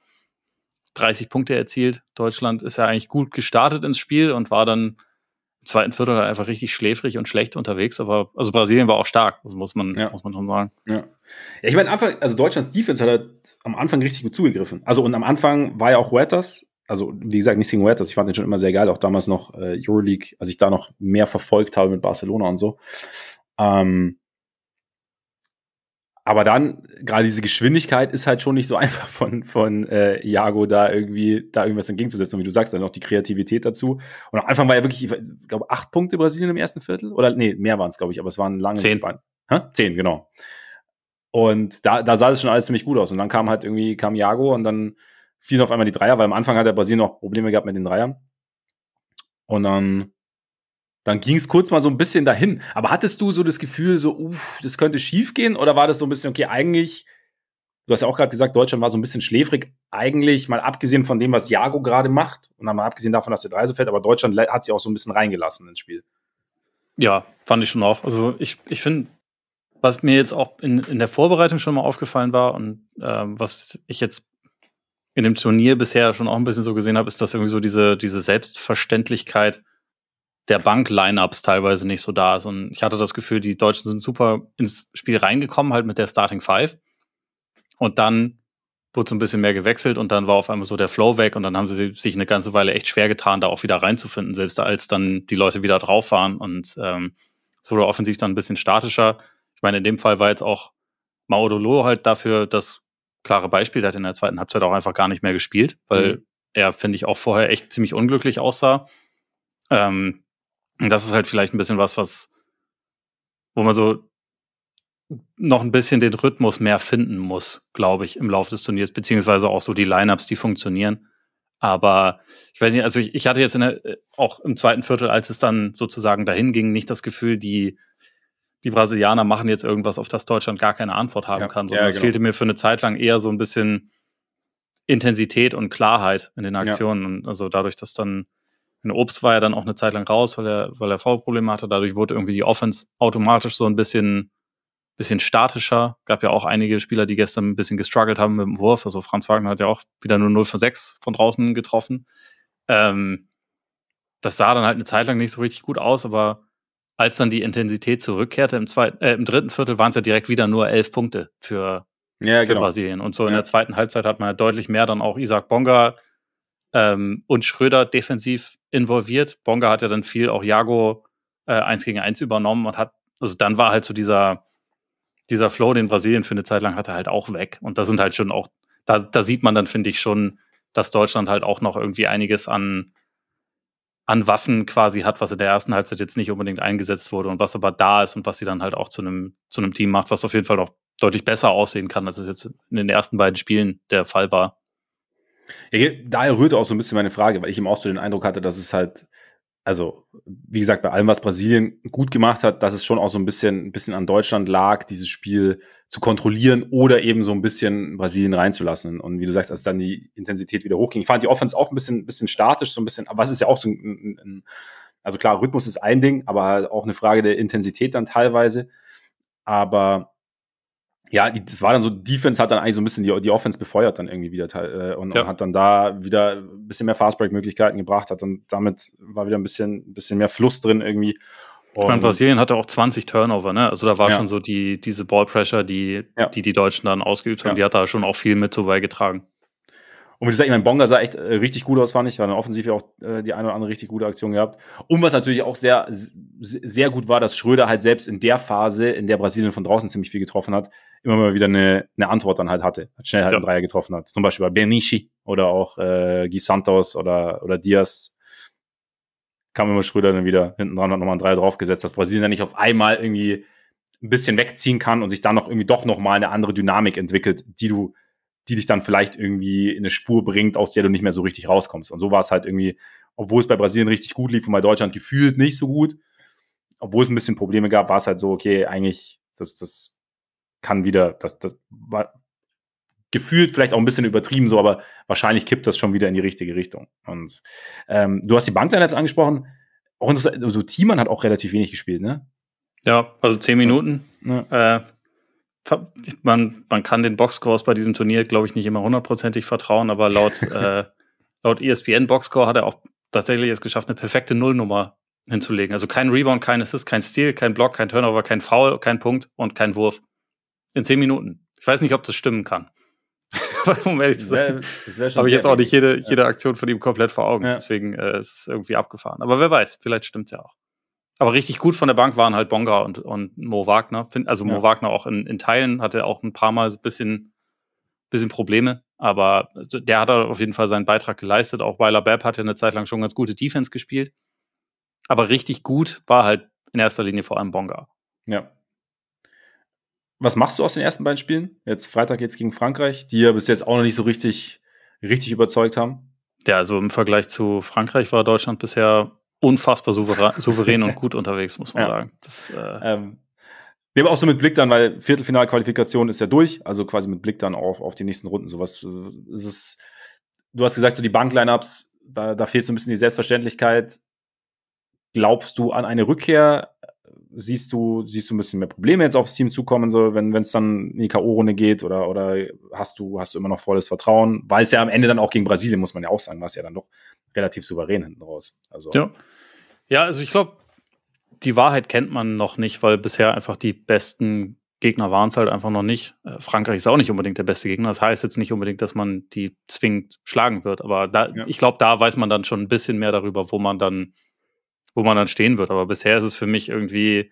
30 Punkte erzielt. Deutschland ist ja eigentlich gut gestartet ins Spiel und war dann im zweiten Viertel halt einfach richtig schläfrig und schlecht unterwegs. Aber also Brasilien war auch stark, muss man schon sagen. Ja, ich meine, also Deutschlands Defense hat halt am Anfang richtig gut zugegriffen. Also und am Anfang war ja auch Huertas, also wie gesagt, nicht gegen Huertas, ich fand den schon immer sehr geil, auch damals noch Euroleague, als ich da noch mehr verfolgt habe mit Barcelona und so. Aber dann, gerade diese Geschwindigkeit ist halt schon nicht so einfach von Jago da irgendwas entgegenzusetzen. Und wie du sagst, dann noch die Kreativität dazu. Und am Anfang war ja wirklich, ich glaube, 8 Punkte Brasilien im ersten Viertel. Oder nee, mehr waren es, glaube ich, aber es waren lange 10. 10, genau. Und da sah es schon alles ziemlich gut aus. Und dann kam Jago und dann fielen auf einmal die Dreier, weil am Anfang hat der Brasilien noch Probleme gehabt mit den Dreiern. Und dann ging es kurz mal so ein bisschen dahin. Aber hattest du so das Gefühl, so, das könnte schief gehen? Oder war das so ein bisschen, okay, eigentlich, du hast ja auch gerade gesagt, Deutschland war so ein bisschen schläfrig. Eigentlich, mal abgesehen von dem, was Jago gerade macht, und dann mal abgesehen davon, dass der 3 so fällt, aber Deutschland hat sich auch so ein bisschen reingelassen ins Spiel. Ja, fand ich schon auch. Also ich finde, was mir jetzt auch in der Vorbereitung schon mal aufgefallen war und was ich jetzt in dem Turnier bisher schon auch ein bisschen so gesehen habe, ist, dass irgendwie so diese Selbstverständlichkeit der Bank-Lineups teilweise nicht so da ist. Und ich hatte das Gefühl, die Deutschen sind super ins Spiel reingekommen, halt mit der Starting Five. Und dann wurde so ein bisschen mehr gewechselt und dann war auf einmal so der Flow weg und dann haben sie sich eine ganze Weile echt schwer getan, da auch wieder reinzufinden, selbst als dann die Leute wieder drauf waren. Und es wurde offensiv dann ein bisschen statischer. Ich meine, in dem Fall war jetzt auch Maudolo halt dafür das klare Beispiel. Der hat in der zweiten Halbzeit auch einfach gar nicht mehr gespielt, weil er, finde ich, auch vorher echt ziemlich unglücklich aussah. Und das ist halt vielleicht ein bisschen wo man so noch ein bisschen den Rhythmus mehr finden muss, glaube ich, im Laufe des Turniers, beziehungsweise auch so die Lineups, die funktionieren. Aber ich weiß nicht, also ich hatte jetzt auch im zweiten Viertel, als es dann sozusagen dahin ging, nicht das Gefühl, die Brasilianer machen jetzt irgendwas, auf das Deutschland gar keine Antwort haben kann, sondern es fehlte mir für eine Zeit lang eher so ein bisschen Intensität und Klarheit in den Aktionen. Und also dadurch, dass dann in Obst war ja dann auch eine Zeit lang raus, weil er Foulprobleme hatte. Dadurch wurde irgendwie die Offense automatisch so ein bisschen statischer. Gab ja auch einige Spieler, die gestern ein bisschen gestruggelt haben mit dem Wurf. Also Franz Wagner hat ja auch wieder nur 0 von 6 von draußen getroffen. Das sah dann halt eine Zeit lang nicht so richtig gut aus, aber als dann die Intensität zurückkehrte im dritten Viertel, waren es ja direkt wieder nur 11 Punkte für Brasilien. Und so in der zweiten Halbzeit hat man halt deutlich mehr dann auch Isaac Bonga und Schröder defensiv involviert. Bonga hat ja dann viel auch Jago 1 gegen 1 übernommen und hat also dann war halt so dieser Flow, den Brasilien für eine Zeit lang hatte, halt auch weg. Und da sind halt schon auch, da sieht man dann, finde ich, schon, dass Deutschland halt auch noch irgendwie einiges an Waffen quasi hat, was in der ersten Halbzeit jetzt nicht unbedingt eingesetzt wurde und was aber da ist und was sie dann halt auch zu einem Team macht, was auf jeden Fall noch deutlich besser aussehen kann, als es jetzt in den ersten beiden Spielen der Fall war. Ja, daher rührte auch so ein bisschen meine Frage, weil ich eben auch so den Eindruck hatte, dass es halt, also wie gesagt, bei allem, was Brasilien gut gemacht hat, dass es schon auch so ein bisschen an Deutschland lag, dieses Spiel zu kontrollieren oder eben so ein bisschen Brasilien reinzulassen. Und wie du sagst, als dann die Intensität wieder hochging, ich fand die Offense auch ein bisschen statisch, so ein bisschen, aber es ist ja auch so also klar, Rhythmus ist ein Ding, aber halt auch eine Frage der Intensität dann teilweise. Aber ja, das war dann so, Defense hat dann eigentlich so ein bisschen die Offense befeuert dann irgendwie wieder und hat dann da wieder ein bisschen mehr Fastbreak-Möglichkeiten gebracht, damit war wieder ein bisschen mehr Fluss drin irgendwie. Ich meine, Brasilien hatte auch 20 Turnover, ne? Also da war Ja. schon so diese Ball-Pressure, die Deutschen dann ausgeübt haben, die hat da schon auch viel mit so beigetragen. Und wie du sagst, ich meine, Bonga sah echt richtig gut aus, fand ich. War dann offensiv ja auch die eine oder andere richtig gute Aktion gehabt. Und was natürlich auch sehr, sehr gut war, dass Schröder halt selbst in der Phase, in der Brasilien von draußen ziemlich viel getroffen hat, immer mal wieder eine Antwort dann halt hatte. Schnell halt einen Dreier getroffen hat. Zum Beispiel bei Bernici oder auch Gui Santos oder Diaz. Kam immer Schröder dann wieder hinten dran, hat nochmal einen Dreier draufgesetzt, dass Brasilien dann nicht auf einmal irgendwie ein bisschen wegziehen kann und sich dann noch irgendwie doch nochmal eine andere Dynamik entwickelt, die dich dann vielleicht irgendwie in eine Spur bringt, aus der du nicht mehr so richtig rauskommst. Und so war es halt irgendwie, obwohl es bei Brasilien richtig gut lief und bei Deutschland gefühlt nicht so gut, obwohl es ein bisschen Probleme gab, war es halt so, okay, eigentlich, das kann wieder, das war gefühlt vielleicht auch ein bisschen übertrieben so, aber wahrscheinlich kippt das schon wieder in die richtige Richtung. Und du hast die Bankline-Ups angesprochen, auch interessant, also Thiemann hat auch relativ wenig gespielt, ne? Ja, also 10 Minuten. Ja. Man kann den Boxscores bei diesem Turnier, glaube ich, nicht immer hundertprozentig vertrauen, aber laut ESPN Boxscore hat er auch tatsächlich es geschafft, eine perfekte Nullnummer hinzulegen. Also kein Rebound, kein Assist, kein Steal, kein Block, kein Turnover, kein Foul, kein Punkt und kein Wurf. In 10 Minuten. Ich weiß nicht, ob das stimmen kann. Um ehrlich zu sein, habe ich jetzt auch nicht jede Aktion von ihm komplett vor Augen. Ja. Deswegen ist es irgendwie abgefahren. Aber wer weiß, vielleicht stimmt es ja auch. Aber richtig gut von der Bank waren halt Bonga und Mo Wagner. Also Mo Wagner auch in Teilen hatte auch ein paar Mal so ein bisschen Probleme. Aber der hat auf jeden Fall seinen Beitrag geleistet. Auch Weiler Babb hat ja eine Zeit lang schon ganz gute Defense gespielt. Aber richtig gut war halt in erster Linie vor allem Bonga. Ja. Was machst du aus den ersten beiden Spielen? Jetzt Freitag geht's gegen Frankreich, die ja bis jetzt auch noch nicht so richtig überzeugt haben. Ja, also im Vergleich zu Frankreich war Deutschland bisher unfassbar souverän und gut unterwegs, muss man sagen. Wir haben auch so mit Blick dann, weil Viertelfinalqualifikation ist ja durch, also quasi mit Blick dann auf die nächsten Runden. Sowas ist es. Du hast gesagt, so die Bank-Lineups, da fehlt so ein bisschen die Selbstverständlichkeit. Glaubst du an eine Rückkehr? Siehst du ein bisschen mehr Probleme jetzt aufs Team zukommen, so wenn es dann in die K.O.-Runde geht oder hast du immer noch volles Vertrauen? Weil es ja am Ende dann auch gegen Brasilien, muss man ja auch sagen, war es ja dann doch relativ souverän hinten raus. Also. Ja, also ich glaube, die Wahrheit kennt man noch nicht, weil bisher einfach die besten Gegner waren es halt einfach noch nicht. Frankreich ist auch nicht unbedingt der beste Gegner. Das heißt jetzt nicht unbedingt, dass man die zwingend schlagen wird. Aber ich glaube, da weiß man dann schon ein bisschen mehr darüber, wo man dann stehen wird. Aber bisher ist es für mich irgendwie,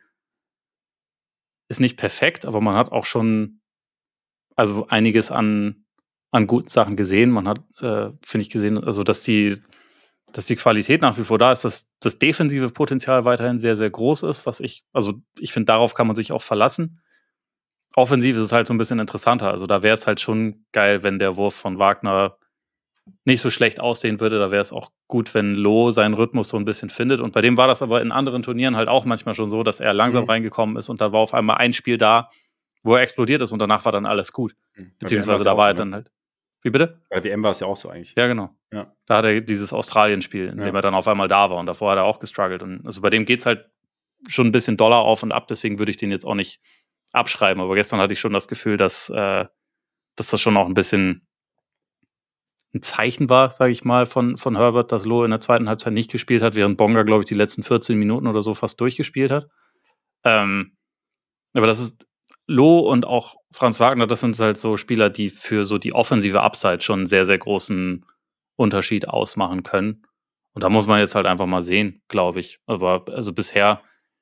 ist nicht perfekt, aber man hat auch schon also einiges an guten Sachen gesehen. Man hat, finde ich, gesehen, also dass die Qualität nach wie vor da ist, dass das defensive Potenzial weiterhin sehr, sehr groß ist, ich finde, darauf kann man sich auch verlassen. Offensiv ist es halt so ein bisschen interessanter. Also da wäre es halt schon geil, wenn der Wurf von Wagner nicht so schlecht aussehen würde. Da wäre es auch gut, wenn Loh seinen Rhythmus so ein bisschen findet. Und bei dem war das aber in anderen Turnieren halt auch manchmal schon so, dass er langsam reingekommen ist und da war auf einmal ein Spiel da, wo er explodiert ist und danach war dann alles gut. Beziehungsweise da war er dann halt. Wie bitte? Bei der WM war es ja auch so eigentlich. Ja, genau. Ja. Da hat er dieses Australien-Spiel, in dem er dann auf einmal da war und davor hat er auch gestruggelt. Und also bei dem geht es halt schon ein bisschen doller auf und ab, deswegen würde ich den jetzt auch nicht abschreiben. Aber gestern hatte ich schon das Gefühl, dass das schon auch ein bisschen ein Zeichen war, sage ich mal, von Herbert, dass Loh in der zweiten Halbzeit nicht gespielt hat, während Bonga, glaube ich, die letzten 14 Minuten oder so fast durchgespielt hat. Aber das ist Loh und auch Franz Wagner, das sind halt so Spieler, die für so die offensive Upside schon einen sehr, sehr großen Unterschied ausmachen können. Und da muss man jetzt halt einfach mal sehen, glaube ich. Aber also bisher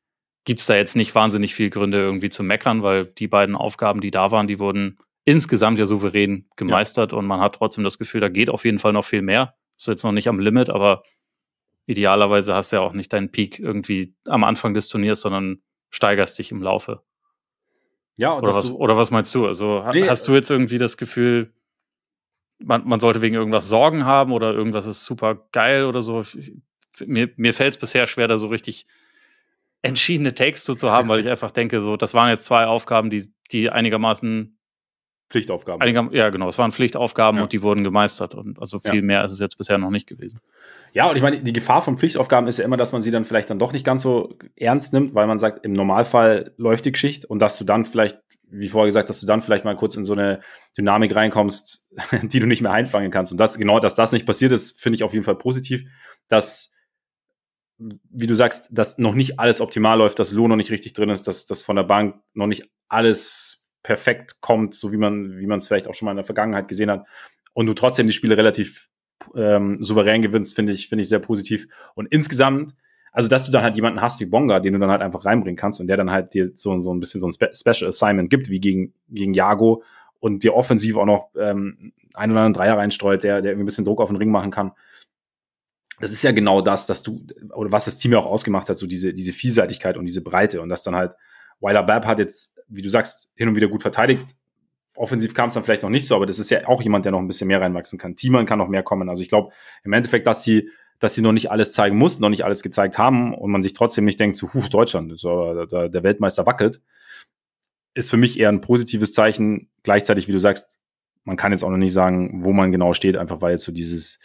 gibt es da jetzt nicht wahnsinnig viele Gründe irgendwie zu meckern, weil die beiden Aufgaben, die da waren, die wurden insgesamt ja souverän gemeistert und man hat trotzdem das Gefühl, da geht auf jeden Fall noch viel mehr. Ist jetzt noch nicht am Limit, aber idealerweise hast du ja auch nicht deinen Peak irgendwie am Anfang des Turniers, sondern steigerst dich im Laufe. Ja, und oder was meinst du? Also Nee, hast du jetzt irgendwie das Gefühl, man sollte wegen irgendwas Sorgen haben oder irgendwas ist super geil oder so? Mir fällt es bisher schwer, da so richtig entschiedene Takes zu haben, weil ich einfach denke, so, das waren jetzt 2 Aufgaben, die einigermaßen Pflichtaufgaben. ja, genau, es waren Pflichtaufgaben Ja. und die wurden gemeistert. Und also viel mehr ist es jetzt bisher noch nicht gewesen. Ja, und ich meine, die Gefahr von Pflichtaufgaben ist ja immer, dass man sie dann vielleicht dann doch nicht ganz so ernst nimmt, weil man sagt, im Normalfall läuft die Geschichte und dass du dann vielleicht, wie vorher gesagt, dass du dann vielleicht mal kurz in so eine Dynamik reinkommst, die du nicht mehr einfangen kannst. Und dass das nicht passiert ist, finde ich auf jeden Fall positiv, dass, wie du sagst, dass noch nicht alles optimal läuft, dass Lo noch nicht richtig drin ist, dass von der Bank noch nicht alles perfekt kommt, so wie man es vielleicht auch schon mal in der Vergangenheit gesehen hat und du trotzdem die Spiele relativ souverän gewinnst, finde ich sehr positiv. Und insgesamt, also dass du dann halt jemanden hast wie Bonga, den du dann halt einfach reinbringen kannst und der dann halt dir so ein bisschen so ein Special Assignment gibt, wie gegen Jago und dir offensiv auch noch einen oder anderen Dreier reinstreut, der irgendwie ein bisschen Druck auf den Ring machen kann. Das ist ja genau das, dass du, oder was das Team ja auch ausgemacht hat, so diese Vielseitigkeit und diese Breite und das dann halt, Weiler Babb hat jetzt, wie du sagst, hin und wieder gut verteidigt. Offensiv kam es dann vielleicht noch nicht so, aber das ist ja auch jemand, der noch ein bisschen mehr reinwachsen kann. Thiemann kann noch mehr kommen. Also ich glaube im Endeffekt, dass sie noch nicht alles zeigen mussten, noch nicht alles gezeigt haben und man sich trotzdem nicht denkt, so, Deutschland, so, der Weltmeister wackelt, ist für mich eher ein positives Zeichen. Gleichzeitig, wie du sagst, man kann jetzt auch noch nicht sagen, wo man genau steht, einfach weil jetzt so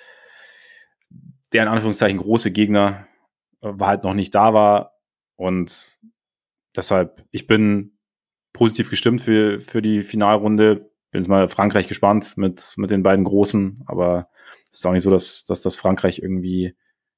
der in Anführungszeichen große Gegner halt noch nicht da war und deshalb, ich bin positiv gestimmt für die Finalrunde. Bin jetzt mal Frankreich gespannt mit den beiden Großen, aber es ist auch nicht so, dass das Frankreich irgendwie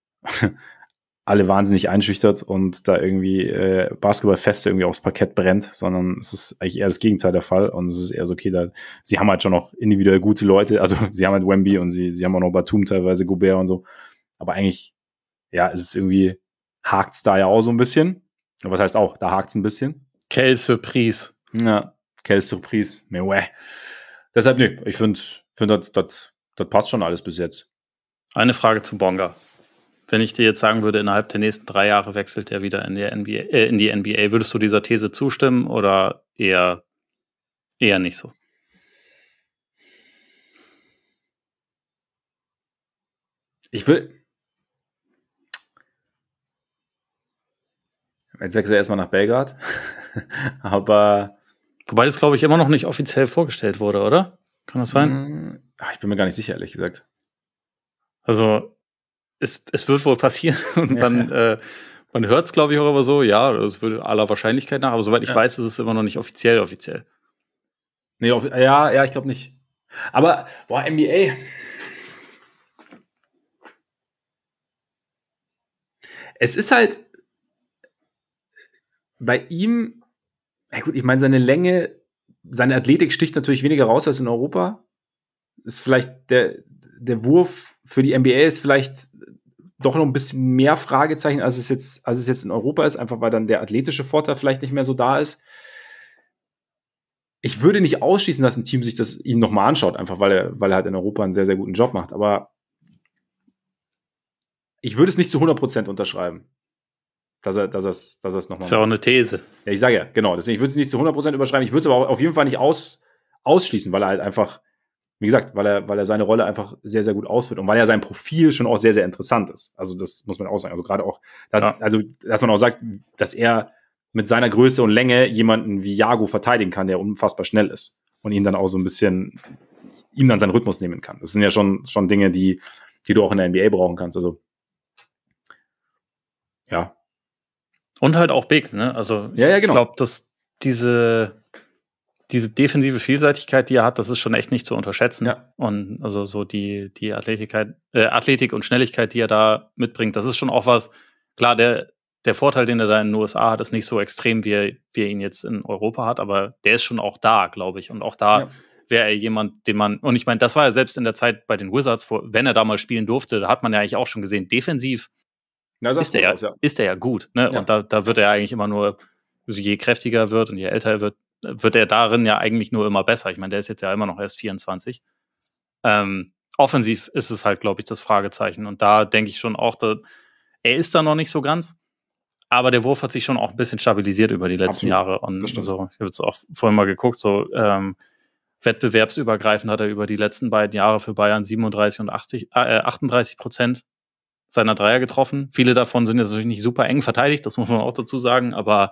alle wahnsinnig einschüchtert und da irgendwie Basketballfeste irgendwie aufs Parkett brennt, sondern es ist eigentlich eher das Gegenteil der Fall und es ist eher so, okay, sie haben halt schon noch individuell gute Leute, also sie haben halt Wemby und sie haben auch noch Batum teilweise, Gobert und so, aber eigentlich, ja, ist es irgendwie, hakt's da ja auch so ein bisschen. Was heißt auch, da hakt's ein bisschen. Quelle Surprise. Ja, quelle Surprise. Mais ouais. Deshalb, nee, ich finde, das passt schon alles bis jetzt. Eine Frage zu Bonga. Wenn ich dir jetzt sagen würde, innerhalb der nächsten 3 Jahre wechselt er wieder in die NBA, würdest du dieser These zustimmen oder eher nicht so? Ich will. Jetzt wechselt er erstmal nach Belgrad. Aber. Wobei das, glaube ich, immer noch nicht offiziell vorgestellt wurde, oder? Kann das sein? Ich bin mir gar nicht sicher, ehrlich gesagt. Also, es wird wohl passieren und man hört es, glaube ich, auch immer so, ja, das würde aller Wahrscheinlichkeit nach, aber soweit ich weiß, ist es immer noch nicht offiziell. Nee, ja, ich glaube nicht. Aber, NBA. Es ist halt bei ihm, ja gut, ich meine, seine Länge, seine Athletik sticht natürlich weniger raus als in Europa. Ist vielleicht der Wurf für die NBA ist vielleicht doch noch ein bisschen mehr Fragezeichen, als es jetzt in Europa ist, einfach weil dann der athletische Vorteil vielleicht nicht mehr so da ist. Ich würde nicht ausschließen, dass ein Team sich ihn nochmal anschaut, einfach weil er halt in Europa einen sehr, sehr guten Job macht. Aber ich würde es nicht zu 100% unterschreiben, dass er es nochmal macht. Ist ja auch eine These. Ja, ich sage ja, genau. Deswegen, ich würde es nicht zu 100% überschreiben. Ich würde es aber auf jeden Fall nicht ausschließen, weil er halt einfach, wie gesagt, weil er seine Rolle einfach sehr, sehr gut ausführt und weil er sein Profil schon auch sehr, sehr interessant ist. Also das muss man auch sagen. Also gerade auch, dass man auch sagt, dass er mit seiner Größe und Länge jemanden wie Jago verteidigen kann, der unfassbar schnell ist und ihn dann auch so ein bisschen, ihm dann seinen Rhythmus nehmen kann. Das sind ja schon Dinge, die du auch in der NBA brauchen kannst. Also ja. Und halt auch Big, ne? Also genau. Ich glaube, dass diese defensive Vielseitigkeit, die er hat, das ist schon echt nicht zu unterschätzen. Ja. Und also so die Athletik und Schnelligkeit, die er da mitbringt, das ist schon auch was. Klar, der Vorteil, den er da in den USA hat, ist nicht so extrem, wie er ihn jetzt in Europa hat, aber der ist schon auch da, glaube ich. Und auch da wäre er jemand, den man, und ich meine, das war ja selbst in der Zeit bei den Wizards, wenn er da mal spielen durfte, da hat man ja eigentlich auch schon gesehen, defensiv Na, ist er ja gut. Ne? Ja. Und da wird er eigentlich immer nur, also je kräftiger er wird und je älter er wird er darin ja eigentlich nur immer besser. Ich meine, der ist jetzt ja immer noch erst 24. Offensiv ist es halt, glaube ich, das Fragezeichen. Und da denke ich schon auch, er ist da noch nicht so ganz. Aber der Wurf hat sich schon auch ein bisschen stabilisiert über die letzten Jahre. Und so, ich habe jetzt auch vorhin mal geguckt, so wettbewerbsübergreifend hat er über die letzten beiden Jahre für Bayern 37 und 38% seiner Dreier getroffen. Viele davon sind jetzt natürlich nicht super eng verteidigt, das muss man auch dazu sagen, aber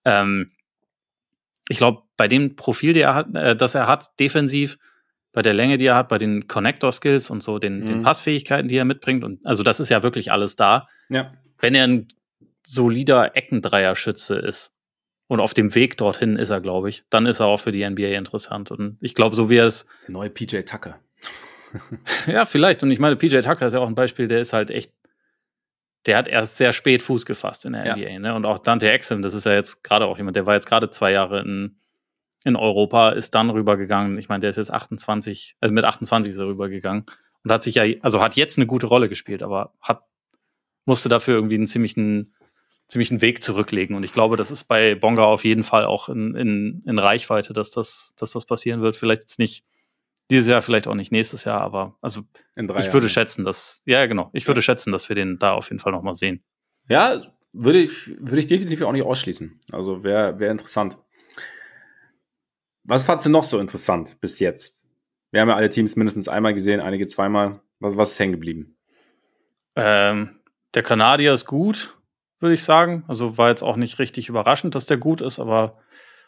ich glaube, bei dem Profil, das er hat, defensiv, bei der Länge, die er hat, bei den Connector-Skills und so, den Passfähigkeiten, die er mitbringt, und also das ist ja wirklich alles da. Ja. Wenn er ein solider Eckendreierschütze ist und auf dem Weg dorthin ist er, glaube ich, dann ist er auch für die NBA interessant. Und ich glaube, so wie er es... Der neue PJ Tucker. Ja, vielleicht. Und ich meine, PJ Tucker ist ja auch ein Beispiel, der ist halt echt, der hat erst sehr spät Fuß gefasst in der NBA. Ne? Und auch Dante Exum, das ist ja jetzt gerade auch jemand, der war jetzt gerade 2 Jahre in Europa, ist dann rübergegangen. Ich meine, der ist jetzt 28, also mit 28 ist er rübergegangen und hat hat jetzt eine gute Rolle gespielt, aber musste dafür irgendwie einen ziemlichen Weg zurücklegen. Und ich glaube, das ist bei Bonga auf jeden Fall auch in Reichweite, dass das passieren wird. Vielleicht jetzt nicht dieses Jahr, vielleicht auch nicht nächstes Jahr, aber also ich würde schätzen, dass wir den da auf jeden Fall nochmal sehen. Ja, würde ich definitiv auch nicht ausschließen. Also wäre interessant. Was fandst du noch so interessant bis jetzt? Wir haben ja alle Teams mindestens einmal gesehen, einige zweimal. Was ist hängen geblieben? Der Kanadier ist gut, würde ich sagen. Also war jetzt auch nicht richtig überraschend, dass der gut ist, aber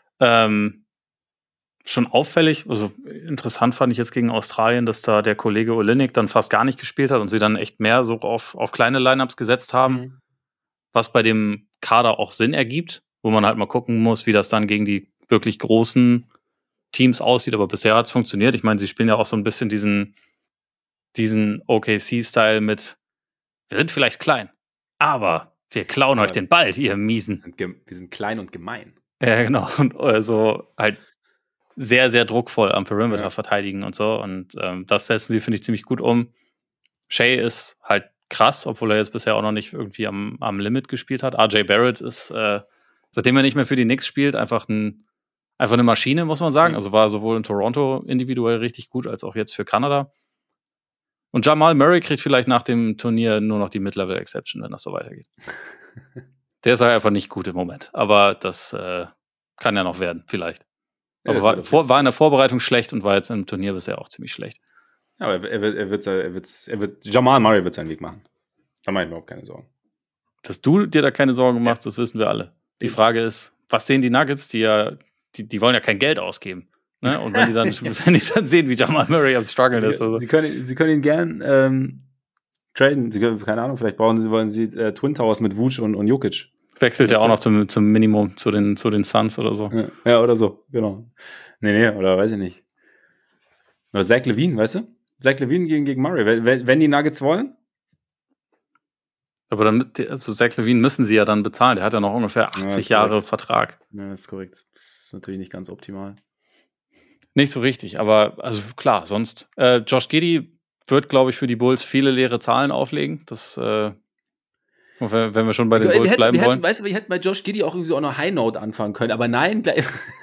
schon auffällig. Also interessant fand ich jetzt gegen Australien, dass da der Kollege Olynyk dann fast gar nicht gespielt hat und sie dann echt mehr so auf kleine Lineups gesetzt haben, was bei dem Kader auch Sinn ergibt, wo man halt mal gucken muss, wie das dann gegen die wirklich großen Teams aussieht. Aber bisher hat es funktioniert. Ich meine, sie spielen ja auch so ein bisschen diesen OKC-Style mit, wir sind vielleicht klein, aber wir klauen euch den Ball, ihr Miesen. Wir sind klein und gemein. Ja, genau. Und so halt sehr, sehr druckvoll am Perimeter verteidigen und so. Und das setzen sie, finde ich, ziemlich gut um. Shea ist halt krass, obwohl er jetzt bisher auch noch nicht irgendwie am Limit gespielt hat. RJ Barrett ist, seitdem er nicht mehr für die Knicks spielt, einfach eine Maschine, muss man sagen. Also war sowohl in Toronto individuell richtig gut, als auch jetzt für Kanada. Und Jamal Murray kriegt vielleicht nach dem Turnier nur noch die Mid-Level-Exception, wenn das so weitergeht. Der ist halt einfach nicht gut im Moment. Aber das kann ja noch werden, vielleicht. Aber war in der Vorbereitung schlecht und war jetzt im Turnier bisher auch ziemlich schlecht. Ja, aber Jamal Murray wird seinen Weg machen. Da mache ich mir überhaupt keine Sorgen. Dass du dir da keine Sorgen machst, das wissen wir alle. Die Frage ist, was sehen die Nuggets, die wollen ja kein Geld ausgeben. Ne? Und wenn die dann sehen, wie Jamal Murray am Struggeln ist. Also. Sie können ihn gern traden. Keine Ahnung, vielleicht wollen sie Twin Towers mit Vooch und Jokic. Wechselt ja auch noch zum Minimum zu den Suns oder so. Ja, oder so, genau. Nee, oder weiß ich nicht. Oder Zach LaVine, weißt du? Zach LaVine gegen Murray. Wenn die Nuggets wollen. Aber also Zach LaVine müssen sie ja dann bezahlen. Der hat ja noch ungefähr 80 Jahre Vertrag. Ja, das ist korrekt. Das ist natürlich nicht ganz optimal. Nicht so richtig, aber also klar, sonst. Josh Giddey wird, glaube ich, für die Bulls viele leere Zahlen auflegen. Das, wenn wir schon bei den Bulls bleiben wollen. Weißt du, wir hätten bei Josh Giddey auch irgendwie so eine High Note anfangen können, aber nein, gleich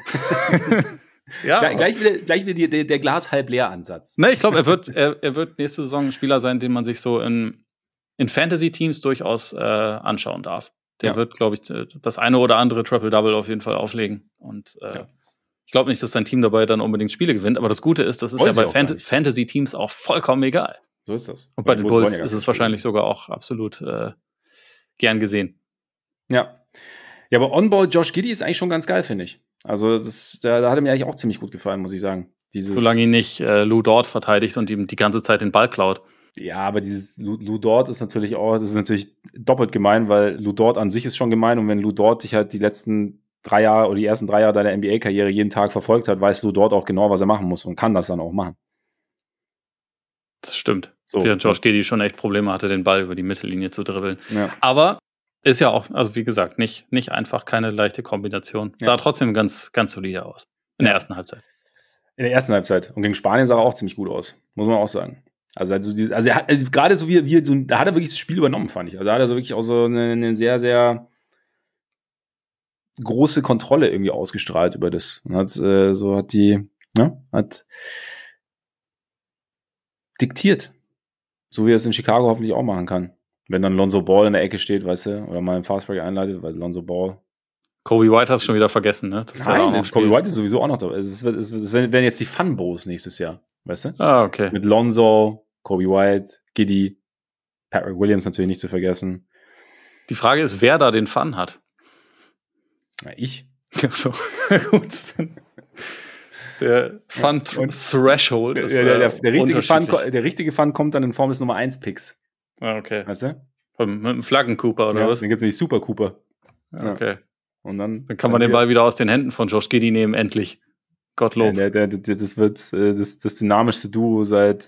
wieder der Glas halb leer Ansatz. Ne, ich glaube, er wird nächste Saison ein Spieler sein, den man sich so in Fantasy-Teams durchaus anschauen darf. Der wird, glaube ich, das eine oder andere Triple-Double auf jeden Fall auflegen. Und ich glaube nicht, dass sein Team dabei dann unbedingt Spiele gewinnt, aber das Gute ist, das ist ja bei Fantasy-Teams auch vollkommen egal. So ist das. Und bei den Bulls ist es wahrscheinlich sogar auch absolut gern gesehen. Ja, aber On-Ball Josh Giddey ist eigentlich schon ganz geil, finde ich. Also da hat er mir eigentlich auch ziemlich gut gefallen, muss ich sagen. Solange ihn nicht Lou Dort verteidigt und ihm die ganze Zeit den Ball klaut. Ja, aber dieses Lou Dort ist natürlich doppelt gemein, weil Lou Dort an sich ist schon gemein und wenn Lou Dort dich halt die letzten 3 Jahre oder die ersten 3 Jahre deiner NBA-Karriere jeden Tag verfolgt hat, weiß Lou Dort auch genau, was er machen muss und kann das dann auch machen. Das stimmt. So, während Josh Giddey schon echt Probleme hatte, den Ball über die Mittellinie zu dribbeln. Ja. Aber ist ja auch, also wie gesagt, nicht einfach, keine leichte Kombination. Sah trotzdem ganz, ganz solide aus. In der ersten Halbzeit. In der ersten Halbzeit. Und gegen Spanien sah er auch ziemlich gut aus. Muss man auch sagen. Also er hat gerade so wie so, da hat er wirklich das Spiel übernommen, fand ich. Also da hat er so wirklich auch so eine sehr, sehr große Kontrolle irgendwie ausgestrahlt über das. Und hat diktiert. So wie er es in Chicago hoffentlich auch machen kann. Wenn dann Lonzo Ball in der Ecke steht, weißt du, oder mal einen Fastbreak einleitet, weil Lonzo Ball. Kobe White hast du schon wieder vergessen, ne? Nein, Kobe White ist sowieso auch noch da. Es werden jetzt die Fun-Bros nächstes Jahr, weißt du? Ah, okay. Mit Lonzo, Kobe White, Giddey, Patrick Williams natürlich nicht zu vergessen. Die Frage ist, wer da den Fun hat. Ja, ich. Ach so, gut. Der Fun-Threshold ist der richtige Fun kommt dann in Form des Nummer 1 Picks. Ah, okay. Weißt du? Mit einem Flaggen-Cooper oder was? Dann gibt es nämlich Super Cooper. Ja. Okay. Und dann kann man den Ball wieder aus den Händen von Josh Giddey nehmen, endlich. Gottlob. Das wird das dynamischste Duo seit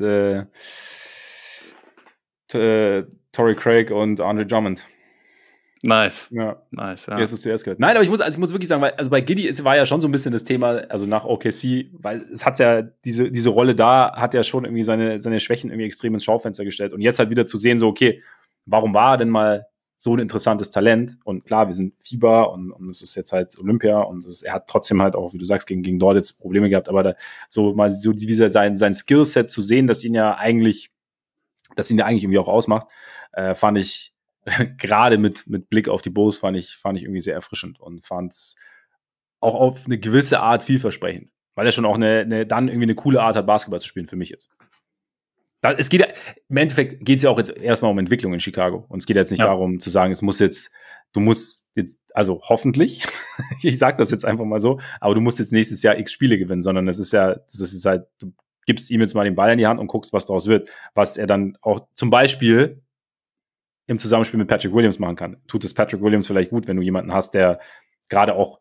Torrey Craig und Andre Drummond. Nice. Ja. Nice, ja. Wie hast du zuerst gehört? Nein, aber ich muss wirklich sagen, weil also bei Giddey war ja schon so ein bisschen das Thema, also nach OKC, weil es hat ja diese Rolle da, hat ja schon irgendwie seine Schwächen irgendwie extrem ins Schaufenster gestellt. Und jetzt halt wieder zu sehen, so, okay, warum war er denn mal so ein interessantes Talent? Und klar, wir sind Fieber und es ist jetzt halt Olympia und er hat trotzdem halt auch, wie du sagst, gegen dort jetzt Probleme gehabt, aber so mal so sein Skillset zu sehen, dass ihn ja eigentlich irgendwie auch ausmacht, fand ich gerade mit Blick auf die Bulls fand ich irgendwie sehr erfrischend und fand es auch auf eine gewisse Art vielversprechend, weil er schon auch dann irgendwie eine coole Art hat, Basketball zu spielen für mich ist. Im Endeffekt geht es ja auch jetzt erstmal um Entwicklung in Chicago und es geht jetzt nicht darum zu sagen, du musst jetzt, also hoffentlich, ich sage das jetzt einfach mal so, aber du musst jetzt nächstes Jahr x Spiele gewinnen, sondern das ist halt, du gibst ihm jetzt mal den Ball in die Hand und guckst, was daraus wird, was er dann auch zum Beispiel im Zusammenspiel mit Patrick Williams machen kann. Tut es Patrick Williams vielleicht gut, wenn du jemanden hast, der gerade auch,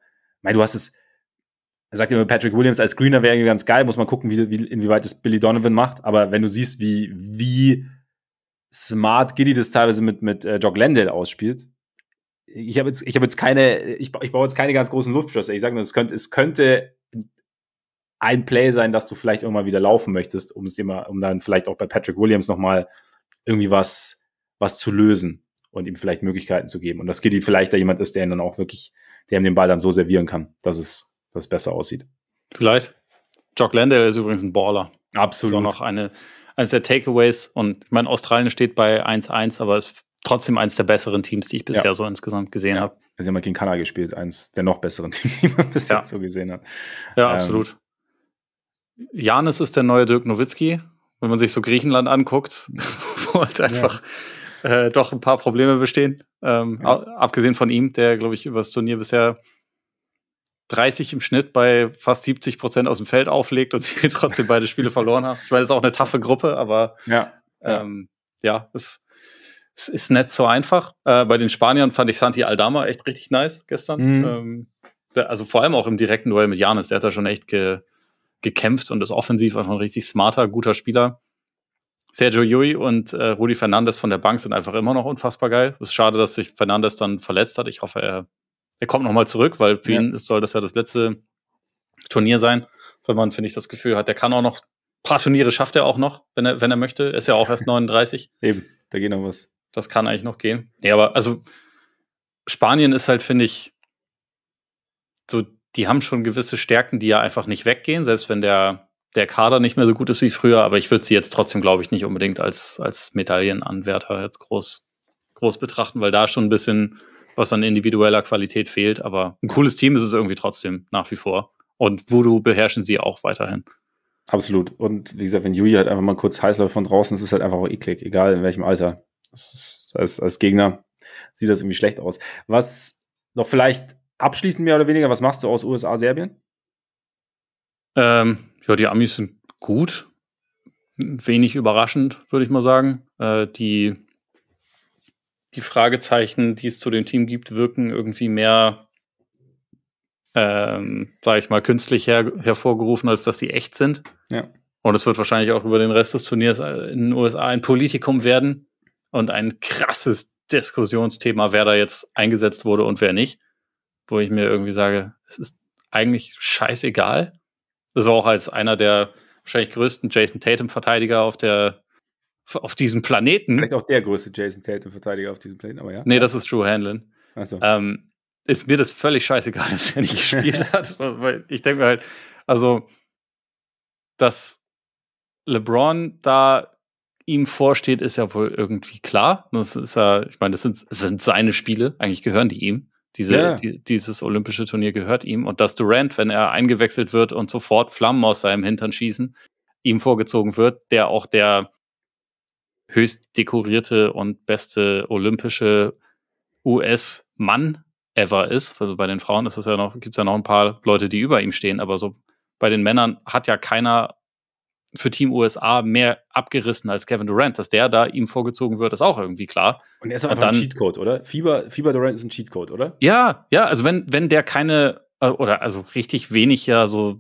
er sagt immer, Patrick Williams als Screener wäre ganz geil, muss man gucken, inwieweit das Billy Donovan macht, aber wenn du siehst, wie smart Giddey das teilweise mit Jock Landale ausspielt, ich baue jetzt keine ganz großen Luftschlösser, ich sage nur, es könnte ein Play sein, dass du vielleicht irgendwann wieder laufen möchtest, um dann vielleicht auch bei Patrick Williams nochmal irgendwie was zu lösen und ihm vielleicht Möglichkeiten zu geben. Und dass Giddey vielleicht da jemand ist, der ihn dann auch wirklich, der ihm den Ball dann so servieren kann, dass es besser aussieht. Vielleicht. Jock Landale ist übrigens ein Baller. Absolut. Ist auch noch eines der Takeaways. Und ich meine, Australien steht bei 1-1, aber ist trotzdem eines der besseren Teams, die ich bisher so insgesamt gesehen habe. Sie haben mal gegen Kanada gespielt, eines der noch besseren Teams, die man bis jetzt so gesehen hat. Ja, absolut. Giannis ist der neue Dirk Nowitzki, wenn man sich so Griechenland anguckt, wo halt einfach doch ein paar Probleme bestehen. Abgesehen von ihm, der, glaube ich, über das Turnier bisher 30 im Schnitt bei fast 70% aus dem Feld auflegt und sie trotzdem beide Spiele verloren haben. Ich meine, das ist auch eine taffe Gruppe, aber es ist nicht so einfach. Bei den Spaniern fand ich Santi Aldama echt richtig nice gestern. Also vor allem auch im direkten Duell mit Giannis, der hat da schon echt gekämpft und ist offensiv einfach ein richtig smarter, guter Spieler. Sergio Llull und Rudy Fernandes von der Bank sind einfach immer noch unfassbar geil. Es ist schade, dass sich Fernandes dann verletzt hat. Ich hoffe, er kommt nochmal zurück, weil für ihn soll das ja das letzte Turnier sein. Wenn man, finde ich, das Gefühl hat, der kann auch noch, ein paar Turniere schafft er auch noch, wenn er möchte. Ist ja auch erst 39. Eben, da geht noch was. Das kann eigentlich noch gehen. Ja, aber also Spanien ist halt, finde ich, so, die haben schon gewisse Stärken, die ja einfach nicht weggehen, selbst wenn der Kader nicht mehr so gut ist wie früher, aber ich würde sie jetzt trotzdem, glaube ich, nicht unbedingt als Medaillenanwärter jetzt groß betrachten, weil da schon ein bisschen was an individueller Qualität fehlt, aber ein cooles Team ist es irgendwie trotzdem nach wie vor. Und Voodoo beherrschen sie auch weiterhin. Absolut. Und wie gesagt, wenn Yuji halt einfach mal kurz heiß läuft von draußen, ist es halt einfach auch eklig, egal in welchem Alter. Das ist, als Gegner sieht das irgendwie schlecht aus. Was noch vielleicht abschließend mehr oder weniger, was machst du aus USA, Serbien? Ja, die Amis sind gut. Wenig überraschend, würde ich mal sagen. Die Fragezeichen, die es zu dem Team gibt, wirken irgendwie mehr, sage ich mal, künstlich hervorgerufen, als dass sie echt sind. Ja. Und es wird wahrscheinlich auch über den Rest des Turniers in den USA ein Politikum werden und ein krasses Diskussionsthema, wer da jetzt eingesetzt wurde und wer nicht. Wo ich mir irgendwie sage, es ist eigentlich scheißegal. Das war auch als einer der wahrscheinlich größten Jason Tatum-Verteidiger auf der auf diesem Planeten. Vielleicht auch der größte Jason Tatum-Verteidiger auf diesem Planeten, aber ja. Nee, das ist Drew Hanlon. Also. Ist mir das völlig scheißegal, dass er nicht gespielt hat. Weil ich denke mir halt, also, dass LeBron da ihm vorsteht, ist ja wohl irgendwie klar. Das ist ja, ich meine, das sind seine Spiele, eigentlich gehören die ihm. Dieses olympische Turnier gehört ihm. Und dass Durant, wenn er eingewechselt wird und sofort Flammen aus seinem Hintern schießen, ihm vorgezogen wird, der auch der höchst dekorierte und beste olympische US-Mann ever ist. Also bei den Frauen gibt es ja noch ein paar Leute, die über ihm stehen, aber so bei den Männern hat ja keiner für Team USA mehr abgerissen als Kevin Durant. Dass der da ihm vorgezogen wird, ist auch irgendwie klar. Und er ist auch einfach ein Cheatcode, oder? Fieber Durant ist ein Cheatcode, oder? Ja, also wenn der keine, oder also richtig wenig ja so,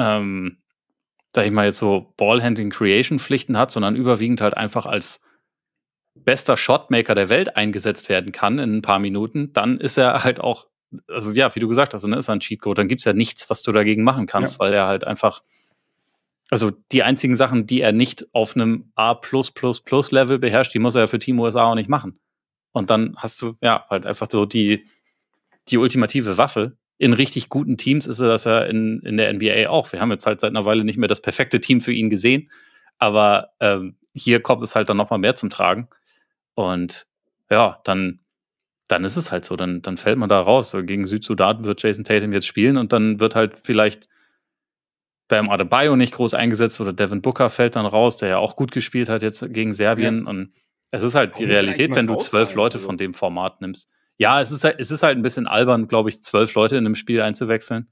sag ich mal jetzt so Ballhandling-Creation-Pflichten hat, sondern überwiegend halt einfach als bester Shotmaker der Welt eingesetzt werden kann in ein paar Minuten, dann ist er halt auch, also ja, wie du gesagt hast, dann ist er ein Cheatcode. Dann gibt's ja nichts, was du dagegen machen kannst, weil er halt einfach, also die einzigen Sachen, die er nicht auf einem A+++-Level beherrscht, die muss er ja für Team USA auch nicht machen. Und dann hast du ja halt einfach so die ultimative Waffe. In richtig guten Teams ist er das ja in der NBA auch. Wir haben jetzt halt seit einer Weile nicht mehr das perfekte Team für ihn gesehen, aber hier kommt es halt dann nochmal mehr zum Tragen. Und ja, dann ist es halt so, dann fällt man da raus. So, gegen Südsudan wird Jason Tatum jetzt spielen und dann wird halt vielleicht Bam Adebayo nicht groß eingesetzt oder Devin Booker fällt dann raus, der ja auch gut gespielt hat jetzt gegen Serbien. Ja. Und es ist halt die Realität, wenn du 12 Leute von dem Format nimmst. Ja, es ist halt ein bisschen albern, glaube ich, 12 Leute in einem Spiel einzuwechseln.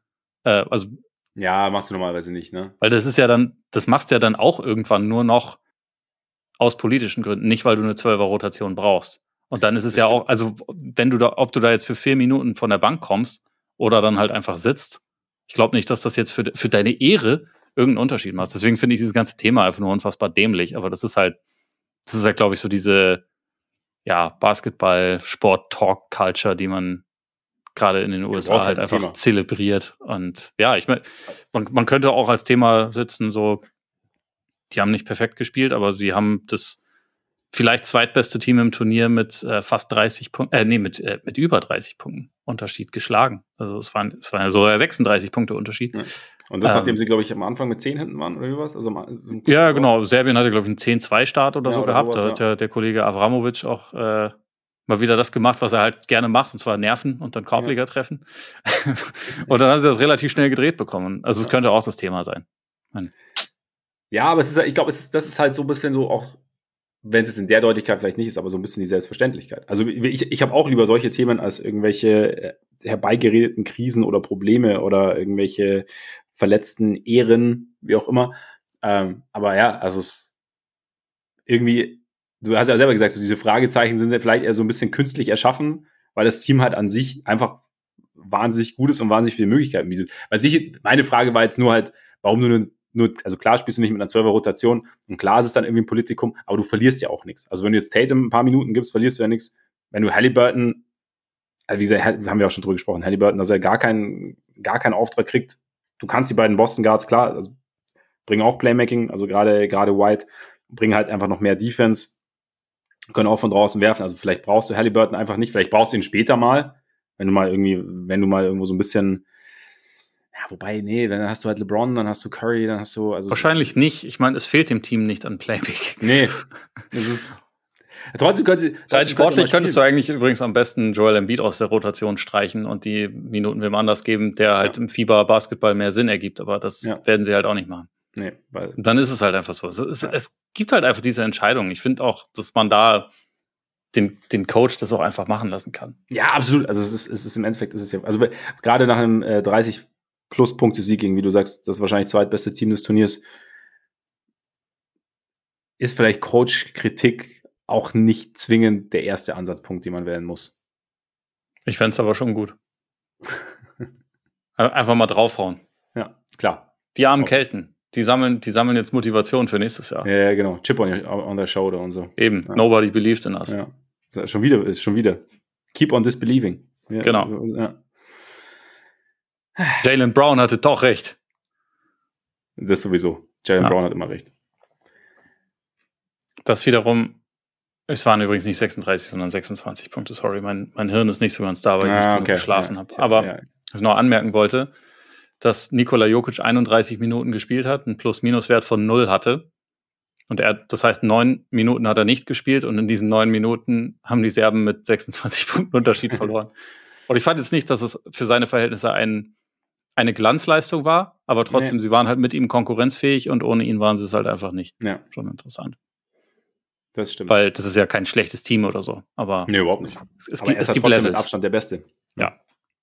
Ja, machst du normalerweise nicht, ne? Weil das machst du ja dann auch irgendwann nur noch aus politischen Gründen, nicht weil du eine 12er-Rotation brauchst. Und dann ist es ja auch, also ob du da jetzt für 4 Minuten von der Bank kommst oder dann halt einfach sitzt, ich glaube nicht, dass das jetzt für deine Ehre irgendeinen Unterschied macht. Deswegen finde ich dieses ganze Thema einfach nur unfassbar dämlich. Aber das ist halt, glaube ich, so diese, ja, Basketball-Sport-Talk-Culture, die man gerade in den USA halt einfach Thema zelebriert. Und ja, ich meine, man könnte auch als Thema sitzen, so, die haben nicht perfekt gespielt, aber sie haben das vielleicht zweitbeste Team im Turnier mit fast 30 Punkten, mit über 30 Punkten Unterschied geschlagen. Also es waren so 36 Punkte Unterschied. Ja. Und das, nachdem sie, glaube ich, am Anfang mit 10 hinten waren oder was? Also ja, genau. Serbien hatte, glaube ich, einen 10-2-Start oder so oder gehabt. Sowas, da hat ja der Kollege Avramovic auch mal wieder das gemacht, was er halt gerne macht, und zwar nerven und dann Korbleger treffen. Und dann haben sie das relativ schnell gedreht bekommen. Also es könnte auch das Thema sein. Ja, aber ich glaube, das ist halt so ein bisschen so auch, wenn es in der Deutlichkeit vielleicht nicht ist, aber so ein bisschen die Selbstverständlichkeit. Also ich habe auch lieber solche Themen als irgendwelche herbeigeredeten Krisen oder Probleme oder irgendwelche verletzten Ehren, wie auch immer. Aber ja, also es irgendwie, du hast ja selber gesagt, so diese Fragezeichen sind ja vielleicht eher so ein bisschen künstlich erschaffen, weil das Team halt an sich einfach wahnsinnig gut ist und wahnsinnig viele Möglichkeiten bietet. Meine Frage war jetzt nur halt, warum du also klar spielst du nicht mit einer 12er-Rotation und klar ist es dann irgendwie ein Politikum, aber du verlierst ja auch nichts. Also wenn du jetzt Tatum ein paar Minuten gibst, verlierst du ja nichts. Wenn du Haliburton, also wie gesagt, haben wir auch schon drüber gesprochen, Haliburton, dass er gar keinen Auftrag kriegt. Du kannst die beiden Boston Guards, klar, also bringen auch Playmaking, also gerade White, bringen halt einfach noch mehr Defense, können auch von draußen werfen. Also vielleicht brauchst du Haliburton einfach nicht, vielleicht brauchst du ihn später mal, wenn du mal irgendwo so ein bisschen. Ja, wobei, nee, dann hast du halt LeBron, dann hast du Curry, dann hast du. Also wahrscheinlich nicht. Ich meine, es fehlt dem Team nicht an Playmaking. Nee. Das ist. Trotzdem sportlich könntest du eigentlich übrigens am besten Joel Embiid aus der Rotation streichen und die Minuten wem anders geben, der halt im Fieber-Basketball mehr Sinn ergibt. Aber das werden sie halt auch nicht machen. Nee, weil dann ist es halt einfach so. Es gibt halt einfach diese Entscheidung. Ich finde auch, dass man da den Coach das auch einfach machen lassen kann. Ja, absolut. Also es ist im Endeffekt, also gerade nach einem 30-Plus-Punkte-Sieg, wie du sagst, das wahrscheinlich zweitbeste Team des Turniers, ist vielleicht Coach-Kritik auch nicht zwingend der erste Ansatzpunkt, den man wählen muss. Ich fände es aber schon gut. Einfach mal draufhauen. Ja, klar. Die armen Kelten. Die sammeln jetzt Motivation für nächstes Jahr. Ja, genau. Chip on their shoulder und so. Eben. Ja. Nobody believed in us. Ja. Ist schon wieder. Keep on disbelieving. Ja, genau. Ja. Jaylen Brown hatte doch recht. Das sowieso. Jaylen Brown hat immer recht. Das wiederum, es waren übrigens nicht 36, sondern 26 Punkte. Sorry, mein Hirn ist nicht so ganz da, weil ich nicht genug geschlafen habe. Aber was ich noch anmerken wollte, dass Nikola Jokic 31 Minuten gespielt hat, einen Plus-Minus-Wert von 0 hatte. Und das heißt, 9 Minuten hat er nicht gespielt und in diesen 9 Minuten haben die Serben mit 26 Punkten Unterschied verloren. Und ich fand jetzt nicht, dass es für seine Verhältnisse eine Glanzleistung war, aber trotzdem, sie waren halt mit ihm konkurrenzfähig und ohne ihn waren sie es halt einfach nicht. Ja. Schon interessant. Das stimmt. Weil das ist ja kein schlechtes Team oder so. Aber nee, überhaupt nicht. Es aber gibt trotzdem Levels. Mit Abstand der Beste. Ja.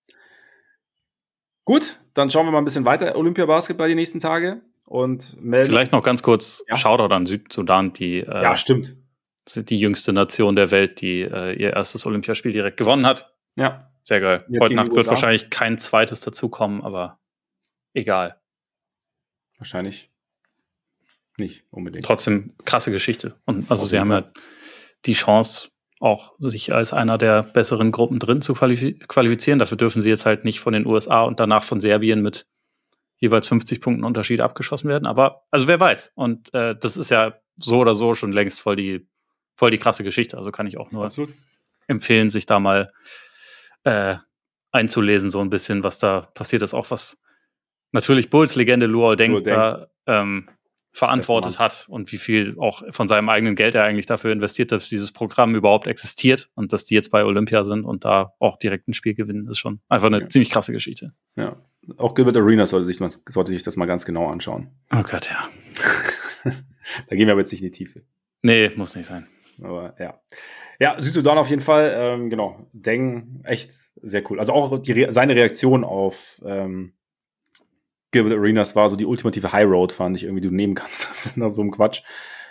Gut, dann schauen wir mal ein bisschen weiter Olympia-Basketball die nächsten Tage und melden. Vielleicht noch ganz kurz Shoutout an Südsudan, die stimmt. Die jüngste Nation der Welt, die ihr erstes Olympiaspiel direkt gewonnen hat. Ja. Sehr geil. Jetzt Heute Nacht wird wahrscheinlich kein zweites dazukommen, aber egal. Wahrscheinlich nicht unbedingt. Trotzdem krasse Geschichte. Und also sie haben ja die Chance, auch sich als einer der besseren Gruppen drin zu qualifizieren. Dafür dürfen sie jetzt halt nicht von den USA und danach von Serbien mit jeweils 50 Punkten Unterschied abgeschossen werden. Aber, also wer weiß. Und das ist ja so oder so schon längst voll die krasse Geschichte. Also kann ich auch nur empfehlen, sich da mal einzulesen, so ein bisschen, was da passiert ist. Auch was natürlich Bulls-Legende Luol Deng da verantwortet hat und wie viel auch von seinem eigenen Geld er eigentlich dafür investiert, dass dieses Programm überhaupt existiert und dass die jetzt bei Olympia sind und da auch direkt ein Spiel gewinnen, ist schon einfach eine ziemlich krasse Geschichte. Ja, auch Gilbert Arenas sollte sich das mal ganz genau anschauen. Oh Gott, ja. Da gehen wir aber jetzt nicht in die Tiefe. Nee, muss nicht sein. Aber ja. Ja, Südsudan auf jeden Fall, genau. Deng, echt sehr cool. Also auch seine Reaktion auf Gilbert Arenas war so die ultimative High Road, fand ich irgendwie, die du nehmen kannst nach so einem Quatsch.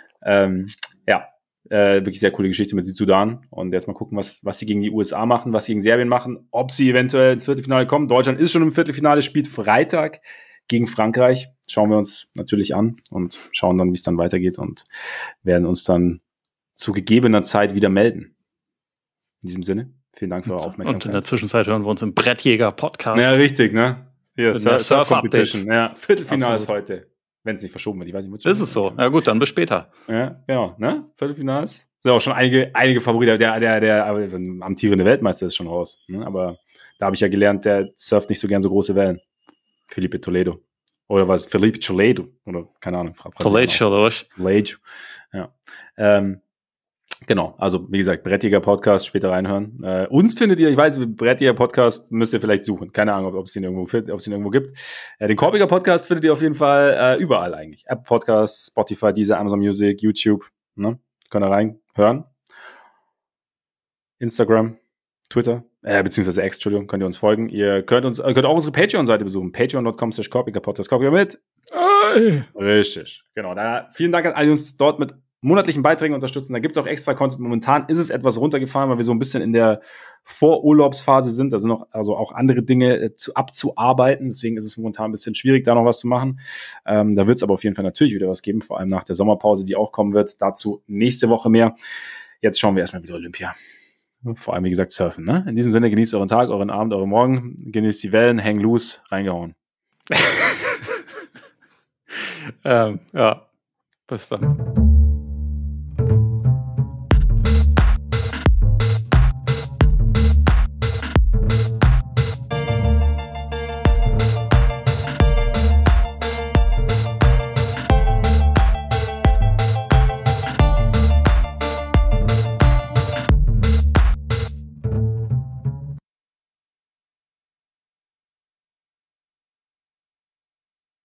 Wirklich sehr coole Geschichte mit Südsudan. Und jetzt mal gucken, was sie gegen die USA machen, was sie gegen Serbien machen, ob sie eventuell ins Viertelfinale kommen. Deutschland ist schon im Viertelfinale, spielt Freitag gegen Frankreich. Schauen wir uns natürlich an und schauen dann, wie es dann weitergeht und werden uns dann zu gegebener Zeit wieder melden. In diesem Sinne, vielen Dank für eure Aufmerksamkeit. Und in der Zwischenzeit hören wir uns im Brettjäger-Podcast. Ja, richtig, ne? Hier, Surf-Competition. Ja, Viertelfinale ist heute. Wenn es nicht verschoben wird. Ich weiß nicht, ist es so? Ja gut, dann bis später. Ja, genau, ne? Viertelfinals. Sind auch schon einige Favoriten. Der amtierende Weltmeister ist schon raus. Ne? Aber da habe ich ja gelernt, der surft nicht so gern so große Wellen. Felipe Toledo. Oder was? Felipe Toledo. Oder keine Ahnung. Toledo. Ja. Genau, also wie gesagt, Brettjäger Podcast, später reinhören. Uns findet ihr, ich weiß, Brettjäger Podcast müsst ihr vielleicht suchen. Keine Ahnung, ob es den irgendwo gibt. Den Korbiger Podcast findet ihr auf jeden Fall überall eigentlich. Apple Podcasts, Spotify, Deezer, Amazon Music, YouTube. Ne? Könnt ihr reinhören. Instagram, Twitter, beziehungsweise X, Entschuldigung, könnt ihr uns folgen. Ihr könnt auch unsere Patreon-Seite besuchen. Patreon.com/Korbiger-Podcast. Korbiger mit. Richtig, genau. Vielen Dank an alle, die uns dort mit monatlichen Beiträgen unterstützen. Da gibt es auch extra Content. Momentan ist es etwas runtergefahren, weil wir so ein bisschen in der Vorurlaubsphase sind. Da sind noch also auch andere Dinge abzuarbeiten. Deswegen ist es momentan ein bisschen schwierig, da noch was zu machen. Da wird es aber auf jeden Fall natürlich wieder was geben, vor allem nach der Sommerpause, die auch kommen wird. Dazu nächste Woche mehr. Jetzt schauen wir erstmal wieder Olympia. Vor allem, wie gesagt, surfen. Ne? In diesem Sinne, genießt euren Tag, euren Abend, euren Morgen. Genießt die Wellen, hang loose, reingehauen. Ja, bis dann.